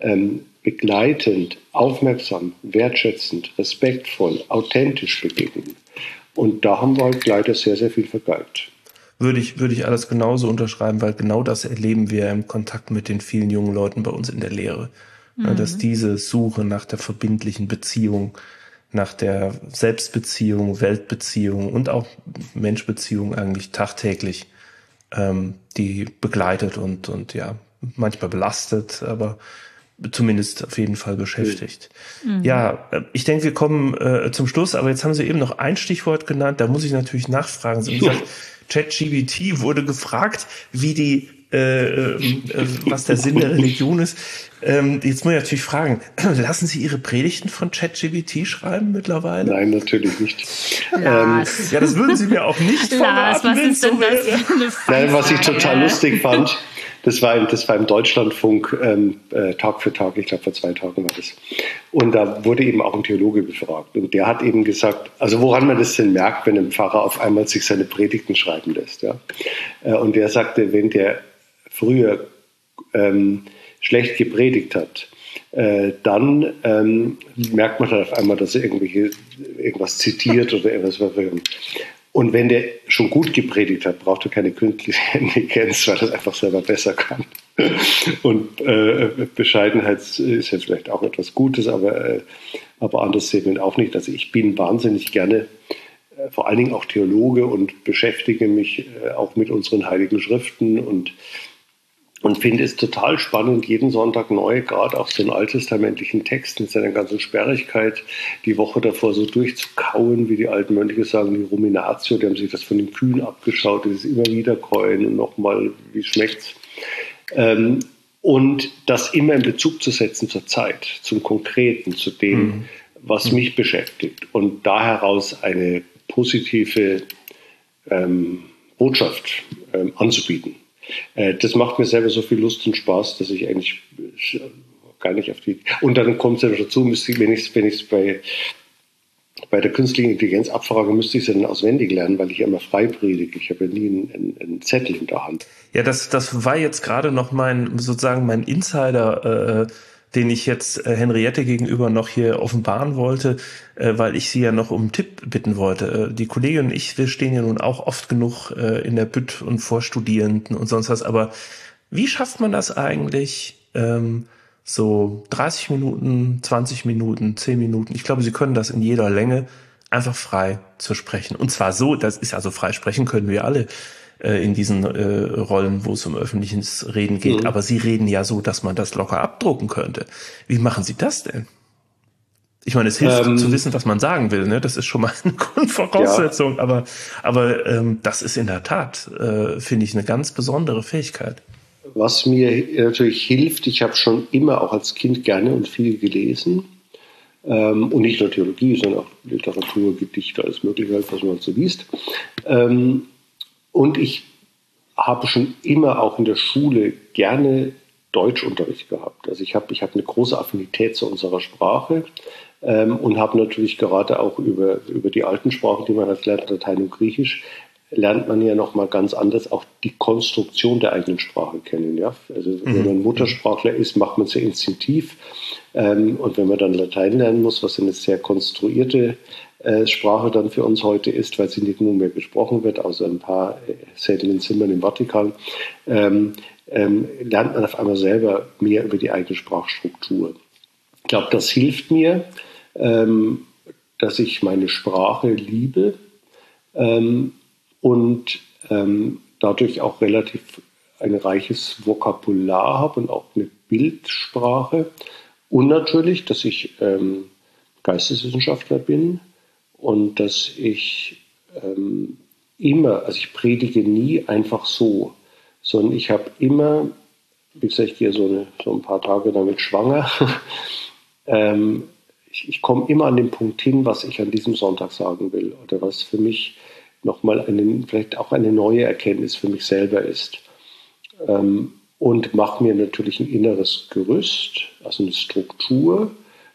Speaker 3: begleitend, aufmerksam, wertschätzend, respektvoll, authentisch begegnen. Und da haben wir halt leider sehr, sehr viel vergeigt.
Speaker 2: Würde ich alles genauso unterschreiben, weil genau das erleben wir im Kontakt mit den vielen jungen Leuten bei uns in der Lehre. Mhm. Dass diese Suche nach der verbindlichen Beziehung, nach der Selbstbeziehung, Weltbeziehung und auch Menschbeziehung eigentlich tagtäglich die begleitet und ja, manchmal belastet, aber zumindest auf jeden Fall beschäftigt. Mhm. Ja, ich denke, wir kommen zum Schluss, aber jetzt haben Sie eben noch ein Stichwort genannt, da muss ich natürlich nachfragen. Sie haben gesagt, ChatGPT wurde gefragt, wie was der Sinn der Religion ist. Jetzt muss ich natürlich fragen, lassen Sie Ihre Predigten von ChatGPT schreiben mittlerweile?
Speaker 3: Nein, natürlich nicht.
Speaker 2: Ja, das würden Sie mir auch nicht verraten.
Speaker 4: Was ist denn das für eine Frage?
Speaker 3: Nein, was ich total lustig fand, das war im Deutschlandfunk Tag für Tag, ich glaube vor 2 Tagen war das. Und da wurde eben auch ein Theologe befragt. Und der hat eben gesagt, also woran man das denn merkt, wenn ein Pfarrer auf einmal sich seine Predigten schreiben lässt. Ja? Und der sagte, wenn der früher schlecht gepredigt hat, dann merkt man dann auf einmal, dass er irgendwas zitiert oder irgendwas. Und wenn der schon gut gepredigt hat, braucht er keine künstliche Intelligenz, weil er es einfach selber besser kann. Und Bescheidenheit ist jetzt vielleicht auch etwas Gutes, aber anders sehen wir auch nicht. Also ich bin wahnsinnig gerne vor allen Dingen auch Theologe und beschäftige mich auch mit unseren heiligen Schriften und finde es total spannend, jeden Sonntag neu, gerade auch so einen alttestamentlichen Text mit seiner ganzen Sperrigkeit, die Woche davor so durchzukauen, wie die alten Mönche sagen, die Ruminatio, die haben sich das von den Kühen abgeschaut, dieses immer wieder käuen und nochmal, wie schmeckt's. Und das immer in Bezug zu setzen zur Zeit, zum Konkreten, zu dem, was mich beschäftigt. Und da heraus eine positive Botschaft anzubieten. Das macht mir selber so viel Lust und Spaß, dass ich eigentlich gar nicht auf die... Und dann kommt es ja noch dazu, wenn ich es bei Bei der künstlichen Intelligenzabfrage müsste ich es ja dann auswendig lernen, weil ich ja immer frei predige. Ich habe ja nie einen Zettel in der Hand.
Speaker 2: Ja, das war jetzt gerade noch mein Insider, den ich jetzt Henriette gegenüber noch hier offenbaren wollte, weil ich sie ja noch um einen Tipp bitten wollte. Die Kollegin und ich, wir stehen ja nun auch oft genug in der Bütt und vor Studierenden und sonst was. Aber wie schafft man das eigentlich, so 30 Minuten, 20 Minuten, 10 Minuten? Ich glaube, Sie können das in jeder Länge einfach frei zu sprechen. Und zwar so, das ist also frei sprechen können wir alle in diesen Rollen, wo es um öffentliches Reden geht. Aber Sie reden ja so, dass man das locker abdrucken könnte. Wie machen Sie das denn? Ich meine, es hilft zu wissen, was man sagen will, ne? Das ist schon mal eine Grundvoraussetzung. Ja. Aber das ist in der Tat, finde ich, eine ganz besondere Fähigkeit.
Speaker 3: Was mir natürlich hilft, ich habe schon immer auch als Kind gerne und viel gelesen. Und nicht nur Theologie, sondern auch Literatur, Gedichte, alles Mögliche, was man so liest. Und ich habe schon immer auch in der Schule gerne Deutschunterricht gehabt. Also ich habe eine große Affinität zu unserer Sprache und habe natürlich gerade auch über die alten Sprachen, die man halt lernt, Latein und Griechisch, lernt man ja nochmal ganz anders auch die Konstruktion der eigenen Sprache kennen. Ja? Also wenn man Muttersprachler ist, macht man es ja instinktiv. Und wenn man dann Latein lernen muss, was eine sehr konstruierte Sprache dann für uns heute ist, weil sie nicht nur mehr gesprochen wird, außer ein paar seltenen Zimmern im Vatikan, lernt man auf einmal selber mehr über die eigene Sprachstruktur. Ich glaube, das hilft mir, dass ich meine Sprache liebe und dadurch auch relativ ein reiches Vokabular habe und auch eine Bildsprache. Und natürlich, dass ich Geisteswissenschaftler bin und dass ich ich predige nie einfach so, sondern ich habe immer, wie gesagt, ich gehe so ein paar Tage damit schwanger, ich komme immer an den Punkt hin, was ich an diesem Sonntag sagen will oder was für mich nochmal vielleicht auch eine neue Erkenntnis für mich selber ist. Und mache mir natürlich ein inneres Gerüst, also eine Struktur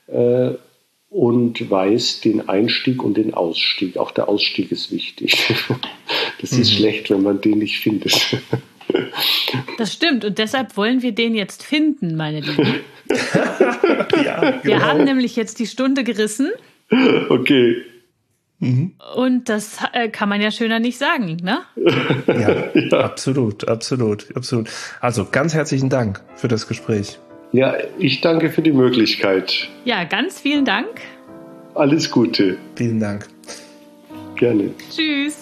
Speaker 3: und weiß den Einstieg und den Ausstieg. Auch der Ausstieg ist wichtig. Das ist schlecht, wenn man den nicht findet.
Speaker 4: Das stimmt und deshalb wollen wir den jetzt finden, meine Lieben.
Speaker 2: Ja, genau.
Speaker 4: Wir haben nämlich jetzt die Stunde gerissen.
Speaker 3: Okay.
Speaker 4: Und das kann man ja schöner nicht sagen, ne?
Speaker 2: Ja, absolut. Also ganz herzlichen Dank für das Gespräch.
Speaker 3: Ja, ich danke für die Möglichkeit.
Speaker 4: Ja, ganz vielen Dank.
Speaker 3: Alles Gute.
Speaker 2: Vielen Dank.
Speaker 3: Gerne.
Speaker 4: Tschüss.